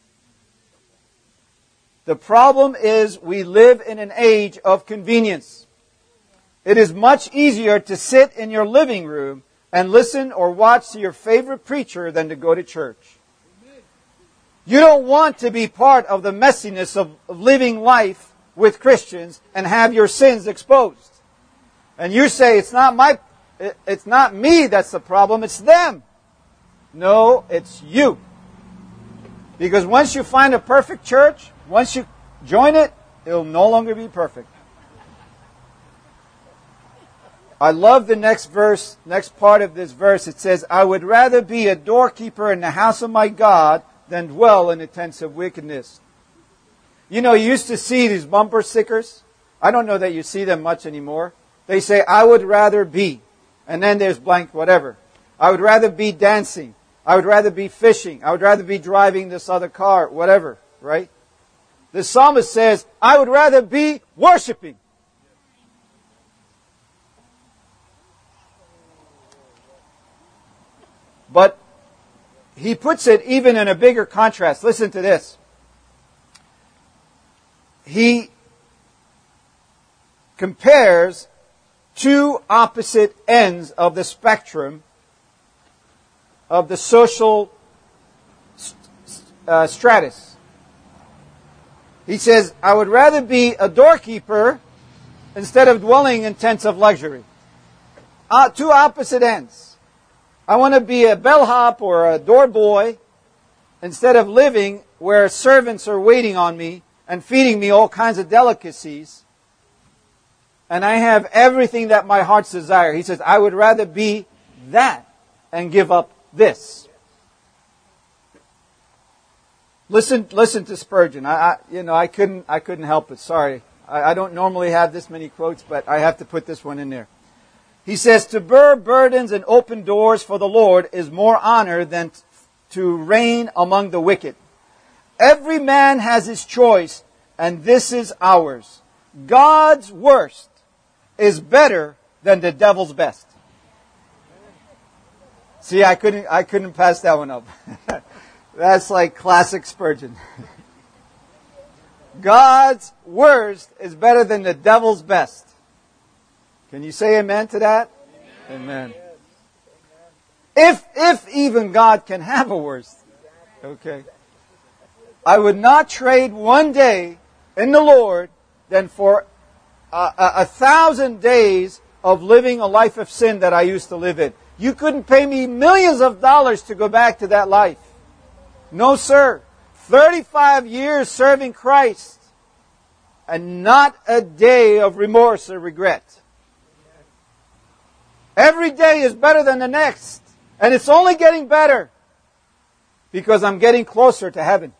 The problem is we live in an age of convenience. It is much easier to sit in your living room and listen or watch to your favorite preacher than to go to church. You don't want to be part of the messiness of living life with Christians and have your sins exposed. And you say, it's not my, it's not me that's the problem, it's them. No, it's you. Because once you find a perfect church, once you join it, it'll no longer be perfect. I love the next verse, next part of this verse. It says, I would rather be a doorkeeper in the house of my God than dwell in the tents of wickedness. You know, you used to see these bumper stickers. I don't know that you see them much anymore. They say, I would rather be. And then there's blank whatever. I would rather be dancing. I would rather be fishing. I would rather be driving this other car, whatever, right? The psalmist says, I would rather be worshiping. But he puts it even in a bigger contrast. Listen to this. He compares two opposite ends of the spectrum of the social uh, stratus. He says, I would rather be a doorkeeper instead of dwelling in tents of luxury. Uh, two opposite ends. I want to be a bellhop or a door boy instead of living where servants are waiting on me and feeding me all kinds of delicacies. And I have everything that my heart's desire. He says, I would rather be that and give up this. Listen, listen to Spurgeon. I, I you know, I couldn't, I couldn't help it. Sorry, I, I don't normally have this many quotes, but I have to put this one in there. He says, to bear burdens and open doors for the Lord is more honor than t- to reign among the wicked. Every man has his choice, and this is ours. God's worst is better than the devil's best. See, I couldn't, I couldn't pass that one up. That's like classic Spurgeon. God's worst is better than the devil's best. Can you say amen to that? Amen. amen. If, if even God can have a worst. Okay. I would not trade one day in the Lord than for a, a, a thousand days of living a life of sin that I used to live in. You couldn't pay me millions of dollars to go back to that life. No, sir. thirty-five years serving Christ and not a day of remorse or regret. Every day is better than the next. And it's only getting better because I'm getting closer to heaven.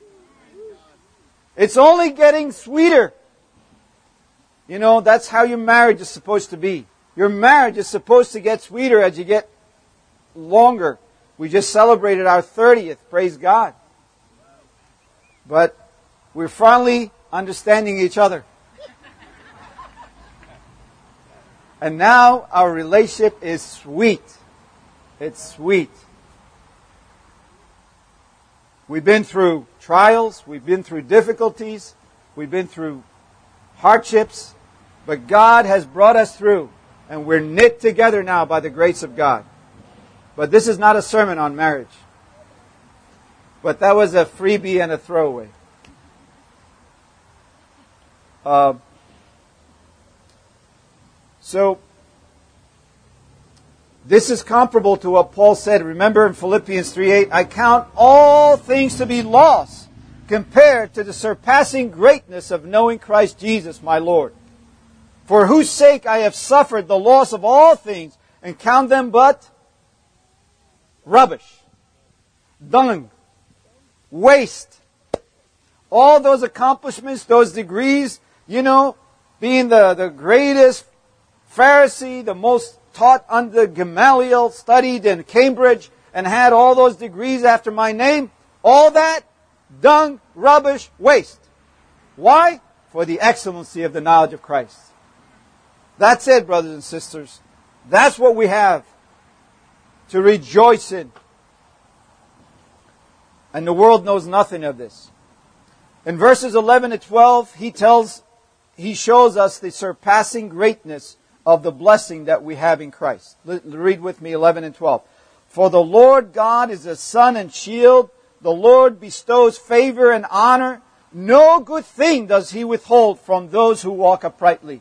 It's only getting sweeter. You know, that's how your marriage is supposed to be. Your marriage is supposed to get sweeter as you get longer. We just celebrated our thirtieth, praise God. But we're finally understanding each other. And now our relationship is sweet. It's sweet. We've been through trials, we've been through difficulties, we've been through hardships, but God has brought us through, and we're knit together now by the grace of God. But this is not a sermon on marriage. But that was a freebie and a throwaway. Uh, so, this is comparable to what Paul said. Remember in Philippians three eight, I count all things to be loss compared to the surpassing greatness of knowing Christ Jesus my Lord, for whose sake I have suffered the loss of all things and count them but rubbish, dung, waste. All those accomplishments, those degrees, you know, being the, the greatest Pharisee, the most taught under Gamaliel, studied in Cambridge, and had all those degrees after my name. All that, dung, rubbish, waste. Why? For the excellency of the knowledge of Christ. That's it, brothers and sisters. That's what we have to rejoice in. And the world knows nothing of this. In verses eleven to twelve, he tells, he shows us the surpassing greatness of the blessing that we have in Christ. Read with me eleven and twelve. For the Lord God is a sun and shield. The Lord bestows favor and honor. No good thing does He withhold from those who walk uprightly.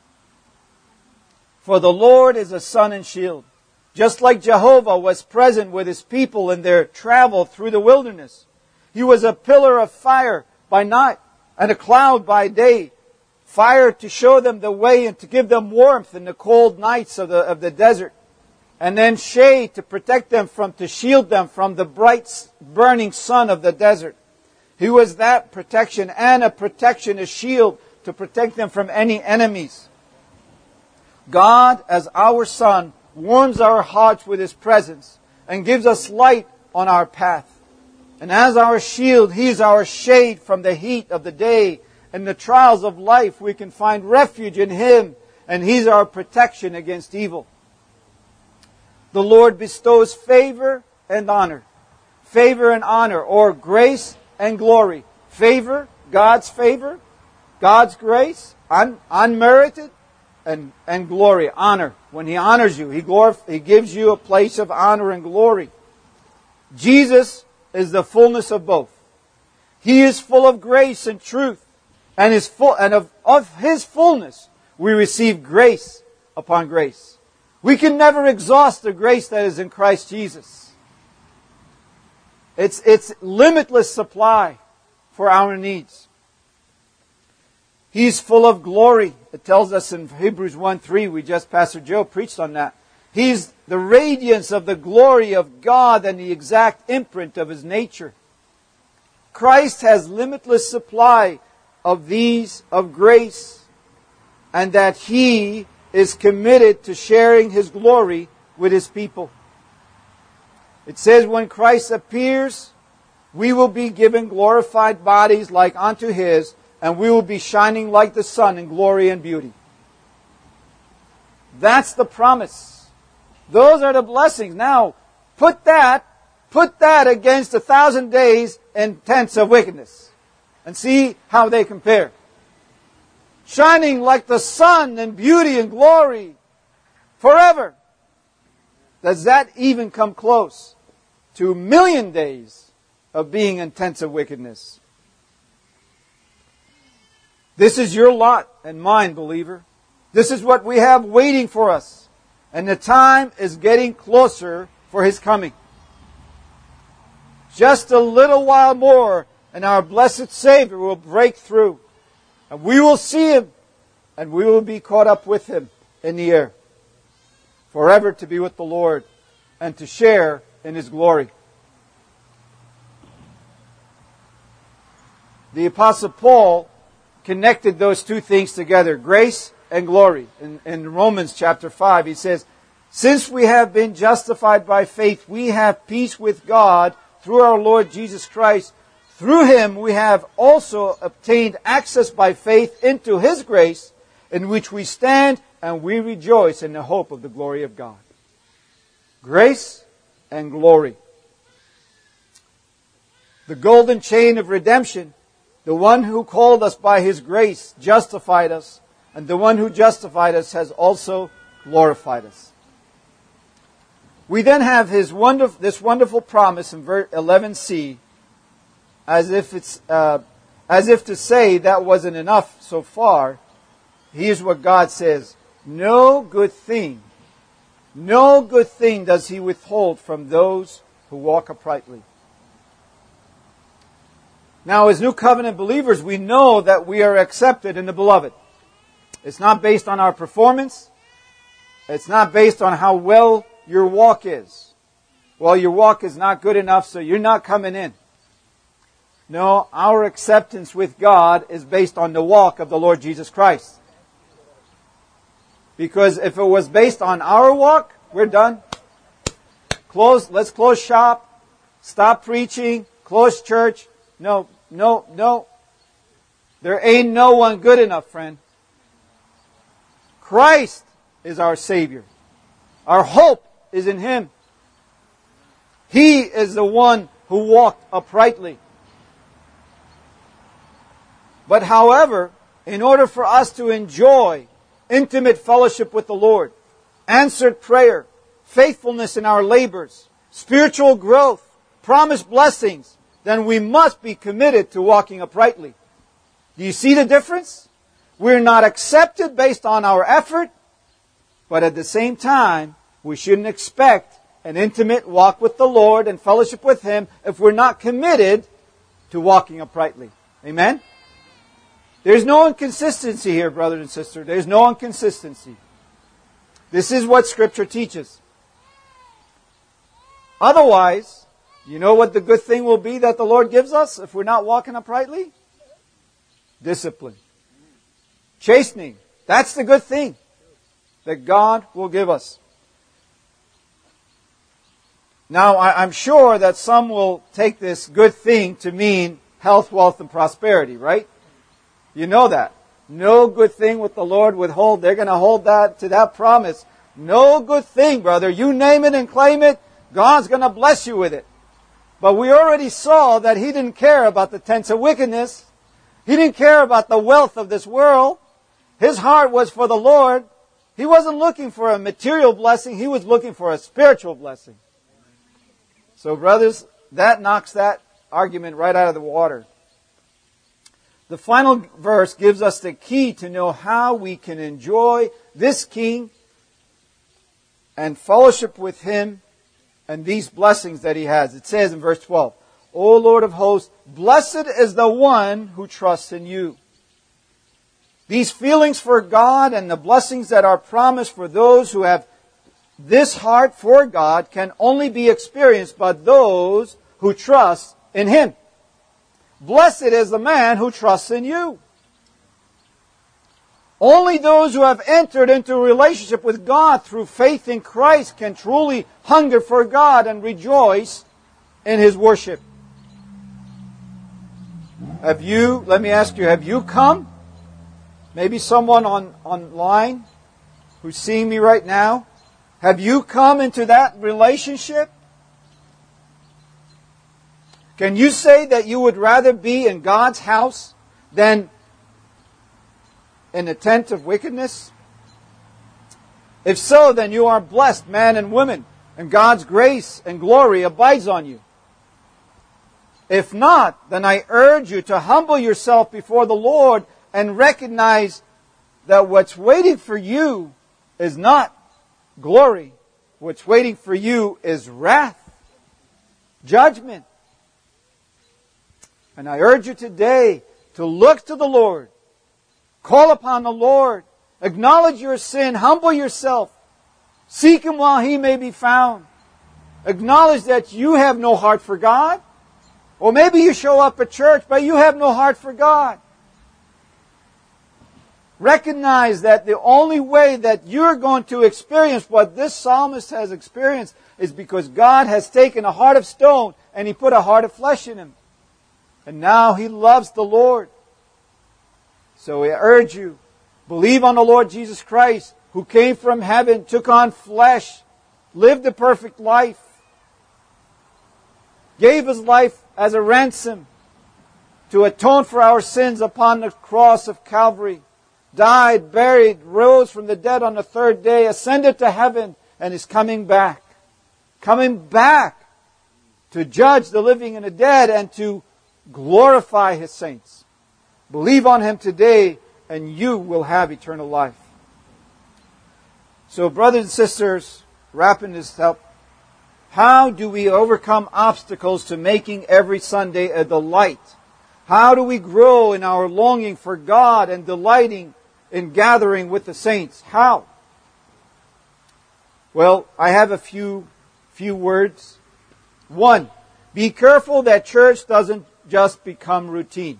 For the Lord is a sun and shield. Just like Jehovah was present with His people in their travel through the wilderness. He was a pillar of fire by night and a cloud by day. Fire to show them the way and to give them warmth in the cold nights of the, of the desert. And then shade to protect them from, to shield them from the bright burning sun of the desert. He was that protection and a protection, a shield to protect them from any enemies. God, as our sun, warms our hearts with His presence and gives us light on our path. And as our shield, He is our shade from the heat of the day. In the trials of life, we can find refuge in Him, and He's our protection against evil. The Lord bestows favor and honor. Favor and honor, or grace and glory. Favor, God's favor, God's grace, un- unmerited, and, and glory, honor. When He honors you, He, glorif- He gives you a place of honor and glory. Jesus is the fullness of both. He is full of grace and truth. And, his full, and of, of His fullness, we receive grace upon grace. We can never exhaust the grace that is in Christ Jesus. It's, it's limitless supply for our needs. He's full of glory. It tells us in Hebrews one three, we just, Pastor Joe preached on that. He's the radiance of the glory of God and the exact imprint of His nature. Christ has limitless supply of these, of grace, and that He is committed to sharing His glory with His people. It says when Christ appears, we will be given glorified bodies like unto His, and we will be shining like the sun in glory and beauty. That's the promise. Those are the blessings. Now, put that, put that against a thousand days and tents of wickedness. And see how they compare. Shining like the sun in beauty and glory forever. Does that even come close to a million days of being in tents of wickedness? This is your lot and mine, believer. This is what we have waiting for us. And the time is getting closer for His coming. Just a little while more and our blessed Savior will break through. And we will see Him. And we will be caught up with Him in the air. Forever to be with the Lord. And to share in His glory. The Apostle Paul connected those two things together. Grace and glory. In, in Romans chapter five he says, since we have been justified by faith, we have peace with God through our Lord Jesus Christ. Through Him we have also obtained access by faith into His grace, in which we stand and we rejoice in the hope of the glory of God. Grace and glory. The golden chain of redemption, the one who called us by His grace justified us, and the one who justified us has also glorified us. We then have his wonderful, this wonderful promise in verse eleven c, as if it's uh, as if to say that wasn't enough so far. Here's what God says: no good thing, no good thing does He withhold from those who walk uprightly. Now, as New Covenant believers, we know that we are accepted in the Beloved. It's not based on our performance. It's not based on how well your walk is. Well, your walk is not good enough, so you're not coming in. No, our acceptance with God is based on the walk of the Lord Jesus Christ. Because if it was based on our walk, we're done. Close, let's close shop. Stop preaching. Close church. No, no, no. There ain't no one good enough, friend. Christ is our Savior. Our hope is in Him. He is the one who walked uprightly. But however, in order for us to enjoy intimate fellowship with the Lord, answered prayer, faithfulness in our labors, spiritual growth, promised blessings, then we must be committed to walking uprightly. Do you see the difference? We're not accepted based on our effort, but at the same time, we shouldn't expect an intimate walk with the Lord and fellowship with Him if we're not committed to walking uprightly. Amen? There's no inconsistency here, brother and sister. There's no inconsistency. This is what Scripture teaches. Otherwise, you know what the good thing will be that the Lord gives us if we're not walking uprightly? Discipline. Chastening. That's the good thing that God will give us. Now, I'm sure that some will take this good thing to mean health, wealth, and prosperity, right? You know that. No good thing with the Lord withhold. They're going to hold that to that promise. No good thing, brother. You name it and claim it, God's going to bless you with it. But we already saw that He didn't care about the tents of wickedness. He didn't care about the wealth of this world. His heart was for the Lord. He wasn't looking for a material blessing. He was looking for a spiritual blessing. So, brothers, that knocks that argument right out of the water. The final verse gives us the key to know how we can enjoy this King and fellowship with Him and these blessings that He has. It says in verse twelve, O Lord of hosts, blessed is the one who trusts in You. These feelings for God and the blessings that are promised for those who have this heart for God can only be experienced by those who trust in Him. Blessed is the man who trusts in You. Only those who have entered into a relationship with God through faith in Christ can truly hunger for God and rejoice in His worship. Have you, let me ask you, have you come? Maybe someone on online who's seeing me right now. Have you come into that relationship Can you say that you would rather be in God's house than in a tent of wickedness? If so, then you are blessed, man and woman, and God's grace and glory abides on you. If not, then I urge you to humble yourself before the Lord and recognize that what's waiting for you is not glory. What's waiting for you is wrath, judgment. And I urge you today to look to the Lord, call upon the Lord, acknowledge your sin, humble yourself, seek Him while He may be found. Acknowledge that you have no heart for God. Or maybe you show up at church, but you have no heart for God. Recognize that the only way that you're going to experience what this psalmist has experienced is because God has taken a heart of stone and He put a heart of flesh in him. And now he loves the Lord. So I urge you, believe on the Lord Jesus Christ, who came from heaven, took on flesh, lived a perfect life, gave His life as a ransom to atone for our sins upon the cross of Calvary, died, buried, rose from the dead on the third day, ascended to heaven, and is coming back. Coming back to judge the living and the dead and to glorify His saints. Believe on Him today and you will have eternal life. So brothers and sisters, wrapping this up, how do we overcome obstacles to making every Sunday a delight? How do we grow in our longing for God and delighting in gathering with the saints? How? Well, I have a few, few words. One, be careful that church doesn't just become routine.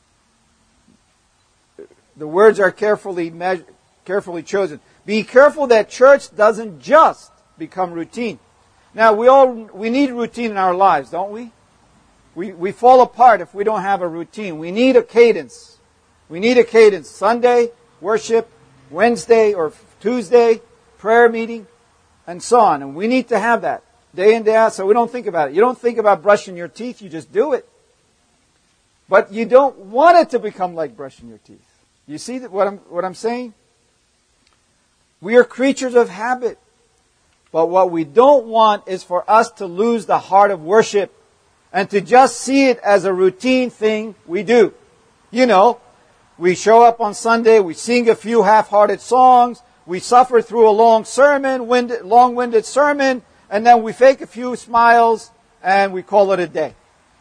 The words are carefully measured, carefully chosen. Be careful that church doesn't just become routine. Now, we all, we need routine in our lives, don't we? We, we fall apart if we don't have a routine. We need a cadence. We need a cadence. Sunday, worship, Wednesday or Tuesday, prayer meeting, and so on. And we need to have that day in, day out, so we don't think about it. You don't think about brushing your teeth, you just do it. But you don't want it to become like brushing your teeth. You see what I'm, what I'm saying? We are creatures of habit. But what we don't want is for us to lose the heart of worship and to just see it as a routine thing we do. You know, we show up on Sunday, we sing a few half-hearted songs, we suffer through a long sermon, wind, long-winded sermon, and then we fake a few smiles and we call it a day.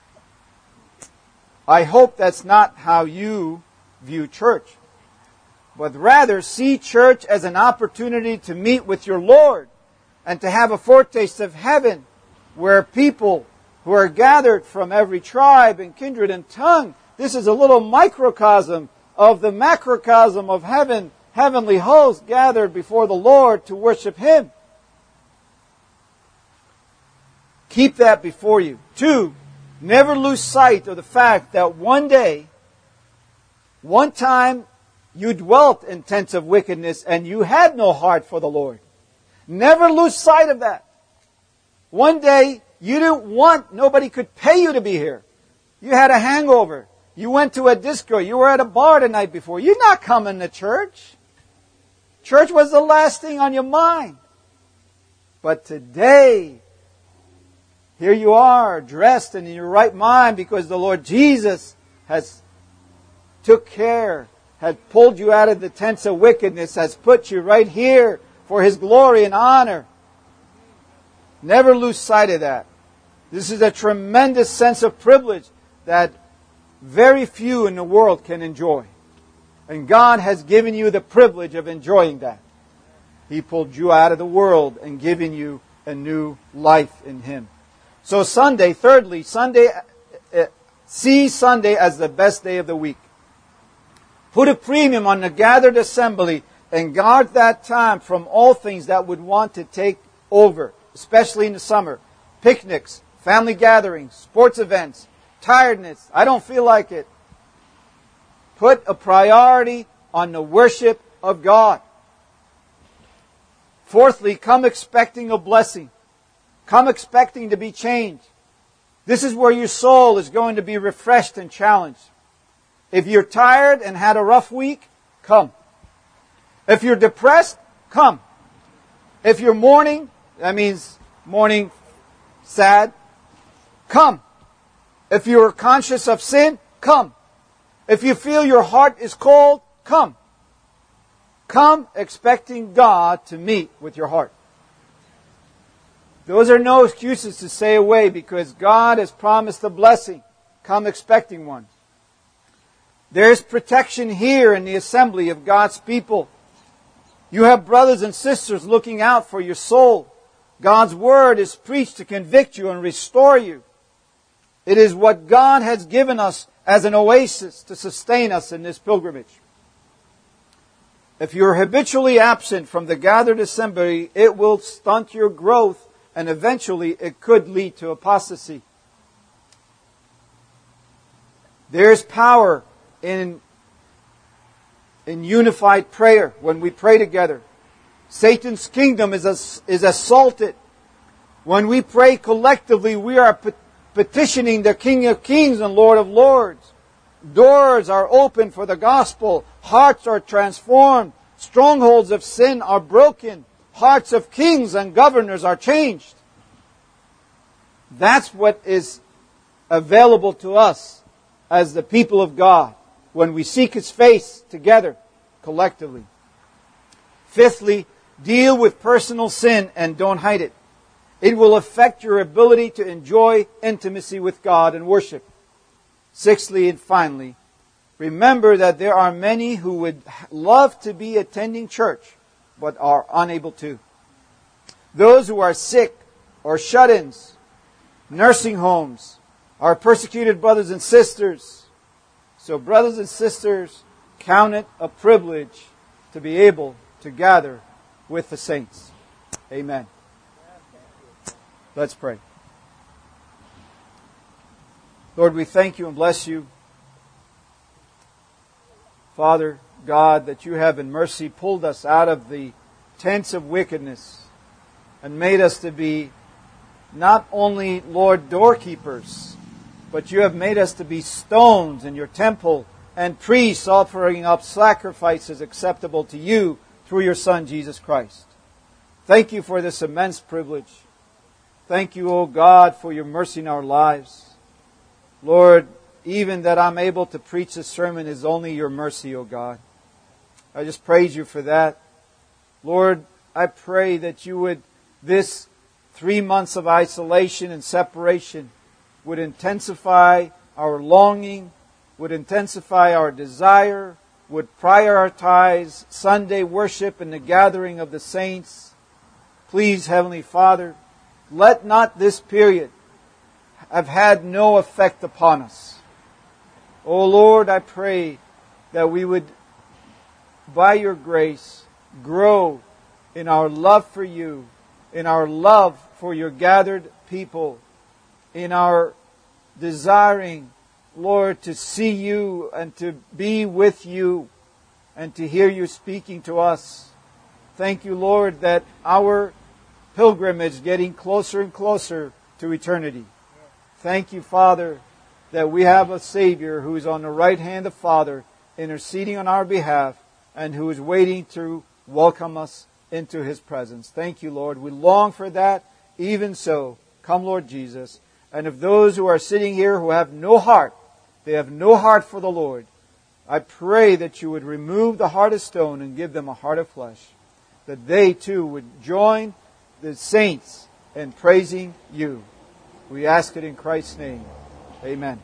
I hope that's not how you view church, but rather see church as an opportunity to meet with your Lord and to have a foretaste of heaven where people who are gathered from every tribe and kindred and tongue, this is a little microcosm of the macrocosm of heaven, heavenly hosts gathered before the Lord to worship Him. Keep that before you. Two, never lose sight of the fact that one day, one time, you dwelt in tents of wickedness and you had no heart for the Lord. Never lose sight of that. One day, you didn't want, nobody could pay you to be here. You had a hangover. You went to a disco. You were at a bar the night before. You're not coming to church. Church was the last thing on your mind. But today, here you are, dressed and in your right mind because the Lord Jesus has took care, had pulled you out of the tents of wickedness, has put you right here for His glory and honor. Never lose sight of that. This is a tremendous sense of privilege that very few in the world can enjoy. And God has given you the privilege of enjoying that. He pulled you out of the world and given you a new life in Him. So Sunday, thirdly, Sunday, uh, see Sunday as the best day of the week. Put a premium on the gathered assembly and guard that time from all things that would want to take over, especially in the summer. Picnics, family gatherings, sports events, tiredness. I don't feel like it. Put a priority on the worship of God. Fourthly, come expecting a blessing. Come expecting to be changed. This is where your soul is going to be refreshed and challenged. If you're tired and had a rough week, come. If you're depressed, come. If you're mourning, that means mourning sad, come. If you're conscious of sin, come. If you feel your heart is cold, come. Come expecting God to meet with your heart. Those are no excuses to stay away because God has promised a blessing. Come expecting one. There's protection here in the assembly of God's people. You have brothers and sisters looking out for your soul. God's Word is preached to convict you and restore you. It is what God has given us as an oasis to sustain us in this pilgrimage. If you're habitually absent from the gathered assembly, it will stunt your growth and eventually it could lead to apostasy. There's power in, in unified prayer when we pray together. Satan's kingdom is, is assaulted. When we pray collectively, we are petitioning the King of Kings and Lord of Lords. Doors are open for the gospel. Hearts are transformed. Strongholds of sin are broken. Hearts of kings and governors are changed. That's what is available to us as the people of God when we seek His face together, collectively. Fifthly, deal with personal sin and don't hide it. It will affect your ability to enjoy intimacy with God and worship. Sixthly and finally, remember that there are many who would love to be attending church, but are unable to. Those who are sick or shut-ins, nursing homes, our persecuted brothers and sisters. So brothers and sisters, count it a privilege to be able to gather with the saints. Amen. Let's pray. Lord, we thank You and bless You. Father, God, that You have in mercy pulled us out of the tents of wickedness and made us to be not only, Lord, doorkeepers, but You have made us to be stones in Your temple and priests offering up sacrifices acceptable to You through Your Son, Jesus Christ. Thank You for this immense privilege. Thank You, O God, for Your mercy in our lives. Lord, even that I'm able to preach this sermon is only Your mercy, O God. I just praise You for that. Lord, I pray that You would, this three months of isolation and separation, would intensify our longing, would intensify our desire, would prioritize Sunday worship and the gathering of the saints. Please, Heavenly Father, let not this period have had no effect upon us. O Lord, I pray that we would, by Your grace, grow in our love for You, in our love for Your gathered people, in our desiring, Lord, to see You and to be with You and to hear You speaking to us. Thank You, Lord, that our pilgrimage is getting closer and closer to eternity. Thank You, Father, that we have a Savior who is on the right hand of Father, interceding on our behalf, and who is waiting to welcome us into His presence. Thank You, Lord. We long for that. Even so, come, Lord Jesus. And if those who are sitting here who have no heart, they have no heart for the Lord, I pray that You would remove the heart of stone and give them a heart of flesh, that they too would join the saints in praising You. We ask it in Christ's name. Amen.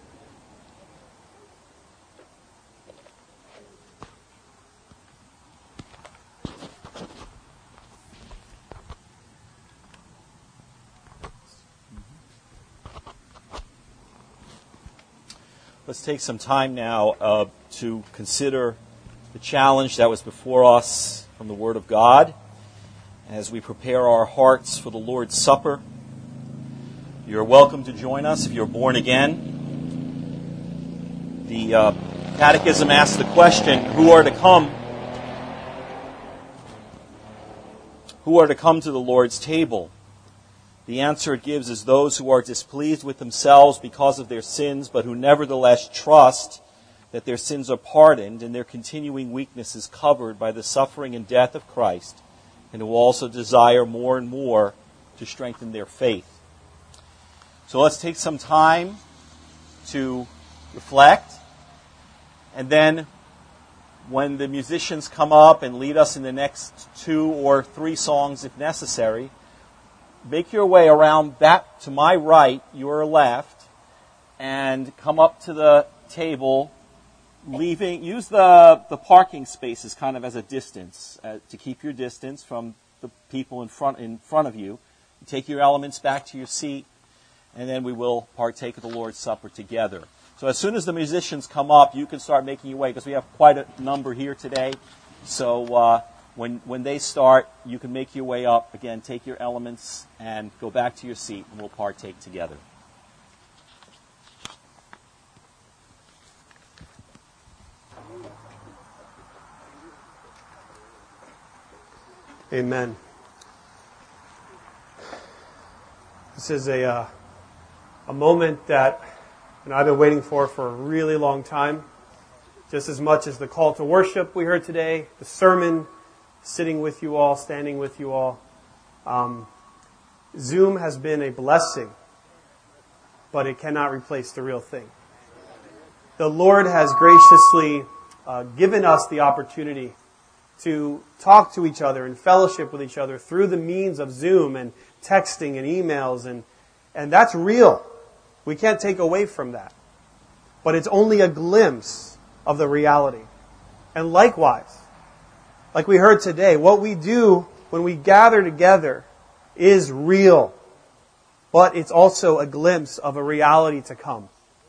Let's take some time now uh, to consider the challenge that was before us from the Word of God as we prepare our hearts for the Lord's Supper. You're welcome to join us if you're born again. The uh, Catechism asks the question, who are to come? Who are to come to the Lord's table? The answer it gives is those who are displeased with themselves because of their sins, but who nevertheless trust that their sins are pardoned and their continuing weakness is covered by the suffering and death of Christ, and who also desire more and more to strengthen their faith. So let's take some time to reflect, and then when the musicians come up and lead us in the next two or three songs if necessary, make your way around that to my right, your left, and come up to the table, leaving, use the, the parking spaces kind of as a distance, uh, to keep your distance from the people in front, in front of you. Take your elements back to your seat, and then we will partake of the Lord's Supper together. So as soon as the musicians come up, you can start making your way, because we have quite a number here today. So uh, when when they start, you can make your way up. Again, take your elements and go back to your seat, and we'll partake together. Amen. This is a uh, a moment that you know, I've been waiting for for a really long time. Just as much as the call to worship we heard today, the sermon, sitting with you all, standing with you all. Um, Zoom has been a blessing, but it cannot replace the real thing. The Lord has graciously uh, given us the opportunity to talk to each other and fellowship with each other through the means of Zoom and texting and emails, and and that's real. We can't take away from that. But it's only a glimpse of the reality. And likewise, like we heard today, what we do when we gather together is real. But it's also a glimpse of a reality to come.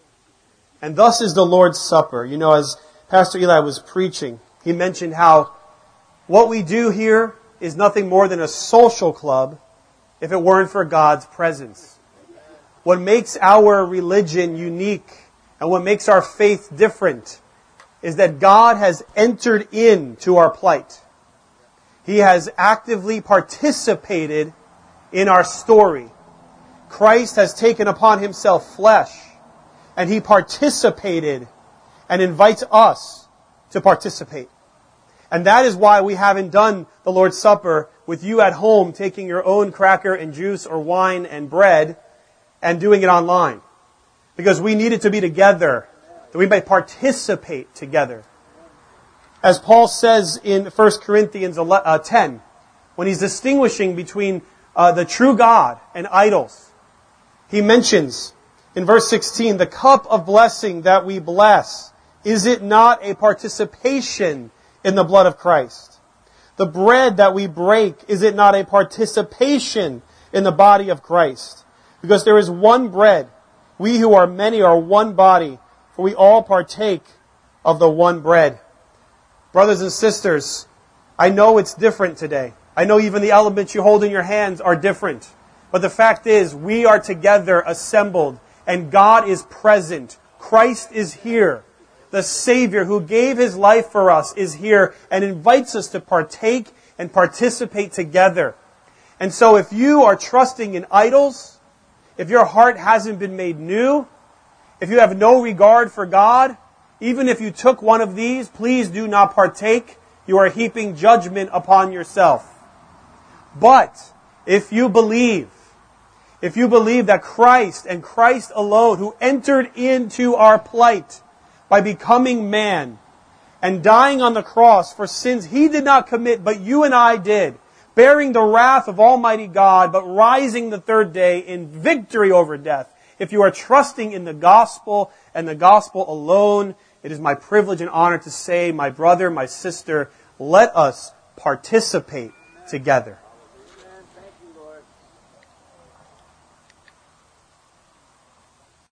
And thus is the Lord's Supper. You know, as Pastor Eli was preaching, he mentioned how what we do here is nothing more than a social club if it weren't for God's presence. What makes our religion unique and what makes our faith different is that God has entered into our plight. He has actively participated in our story. Christ has taken upon himself flesh, and he participated and invites us to participate. And that is why we haven't done the Lord's Supper with you at home taking your own cracker and juice or wine and bread and doing it online. Because we needed to be together, that we might participate together. As Paul says in First Corinthians ten, when he's distinguishing between uh, the true God and idols, he mentions in verse sixteen, the cup of blessing that we bless, is it not a participation in the blood of Christ? The bread that we break, is it not a participation in the body of Christ? Because there is one bread. We who are many are one body, for we all partake of the one bread. Brothers and sisters, I know it's different today. I know even the elements you hold in your hands are different. But the fact is, we are together assembled, and God is present. Christ is here. The Savior who gave his life for us is here and invites us to partake and participate together. And so if you are trusting in idols, if your heart hasn't been made new, if you have no regard for God, even if you took one of these, please do not partake. You are heaping judgment upon yourself. But if you believe, if you believe that Christ and Christ alone, who entered into our plight by becoming man and dying on the cross for sins he did not commit, but you and I did, bearing the wrath of Almighty God, but rising the third day in victory over death. If you are trusting in the gospel and the gospel alone, it is my privilege and honor to say, my brother, my sister, let us participate together.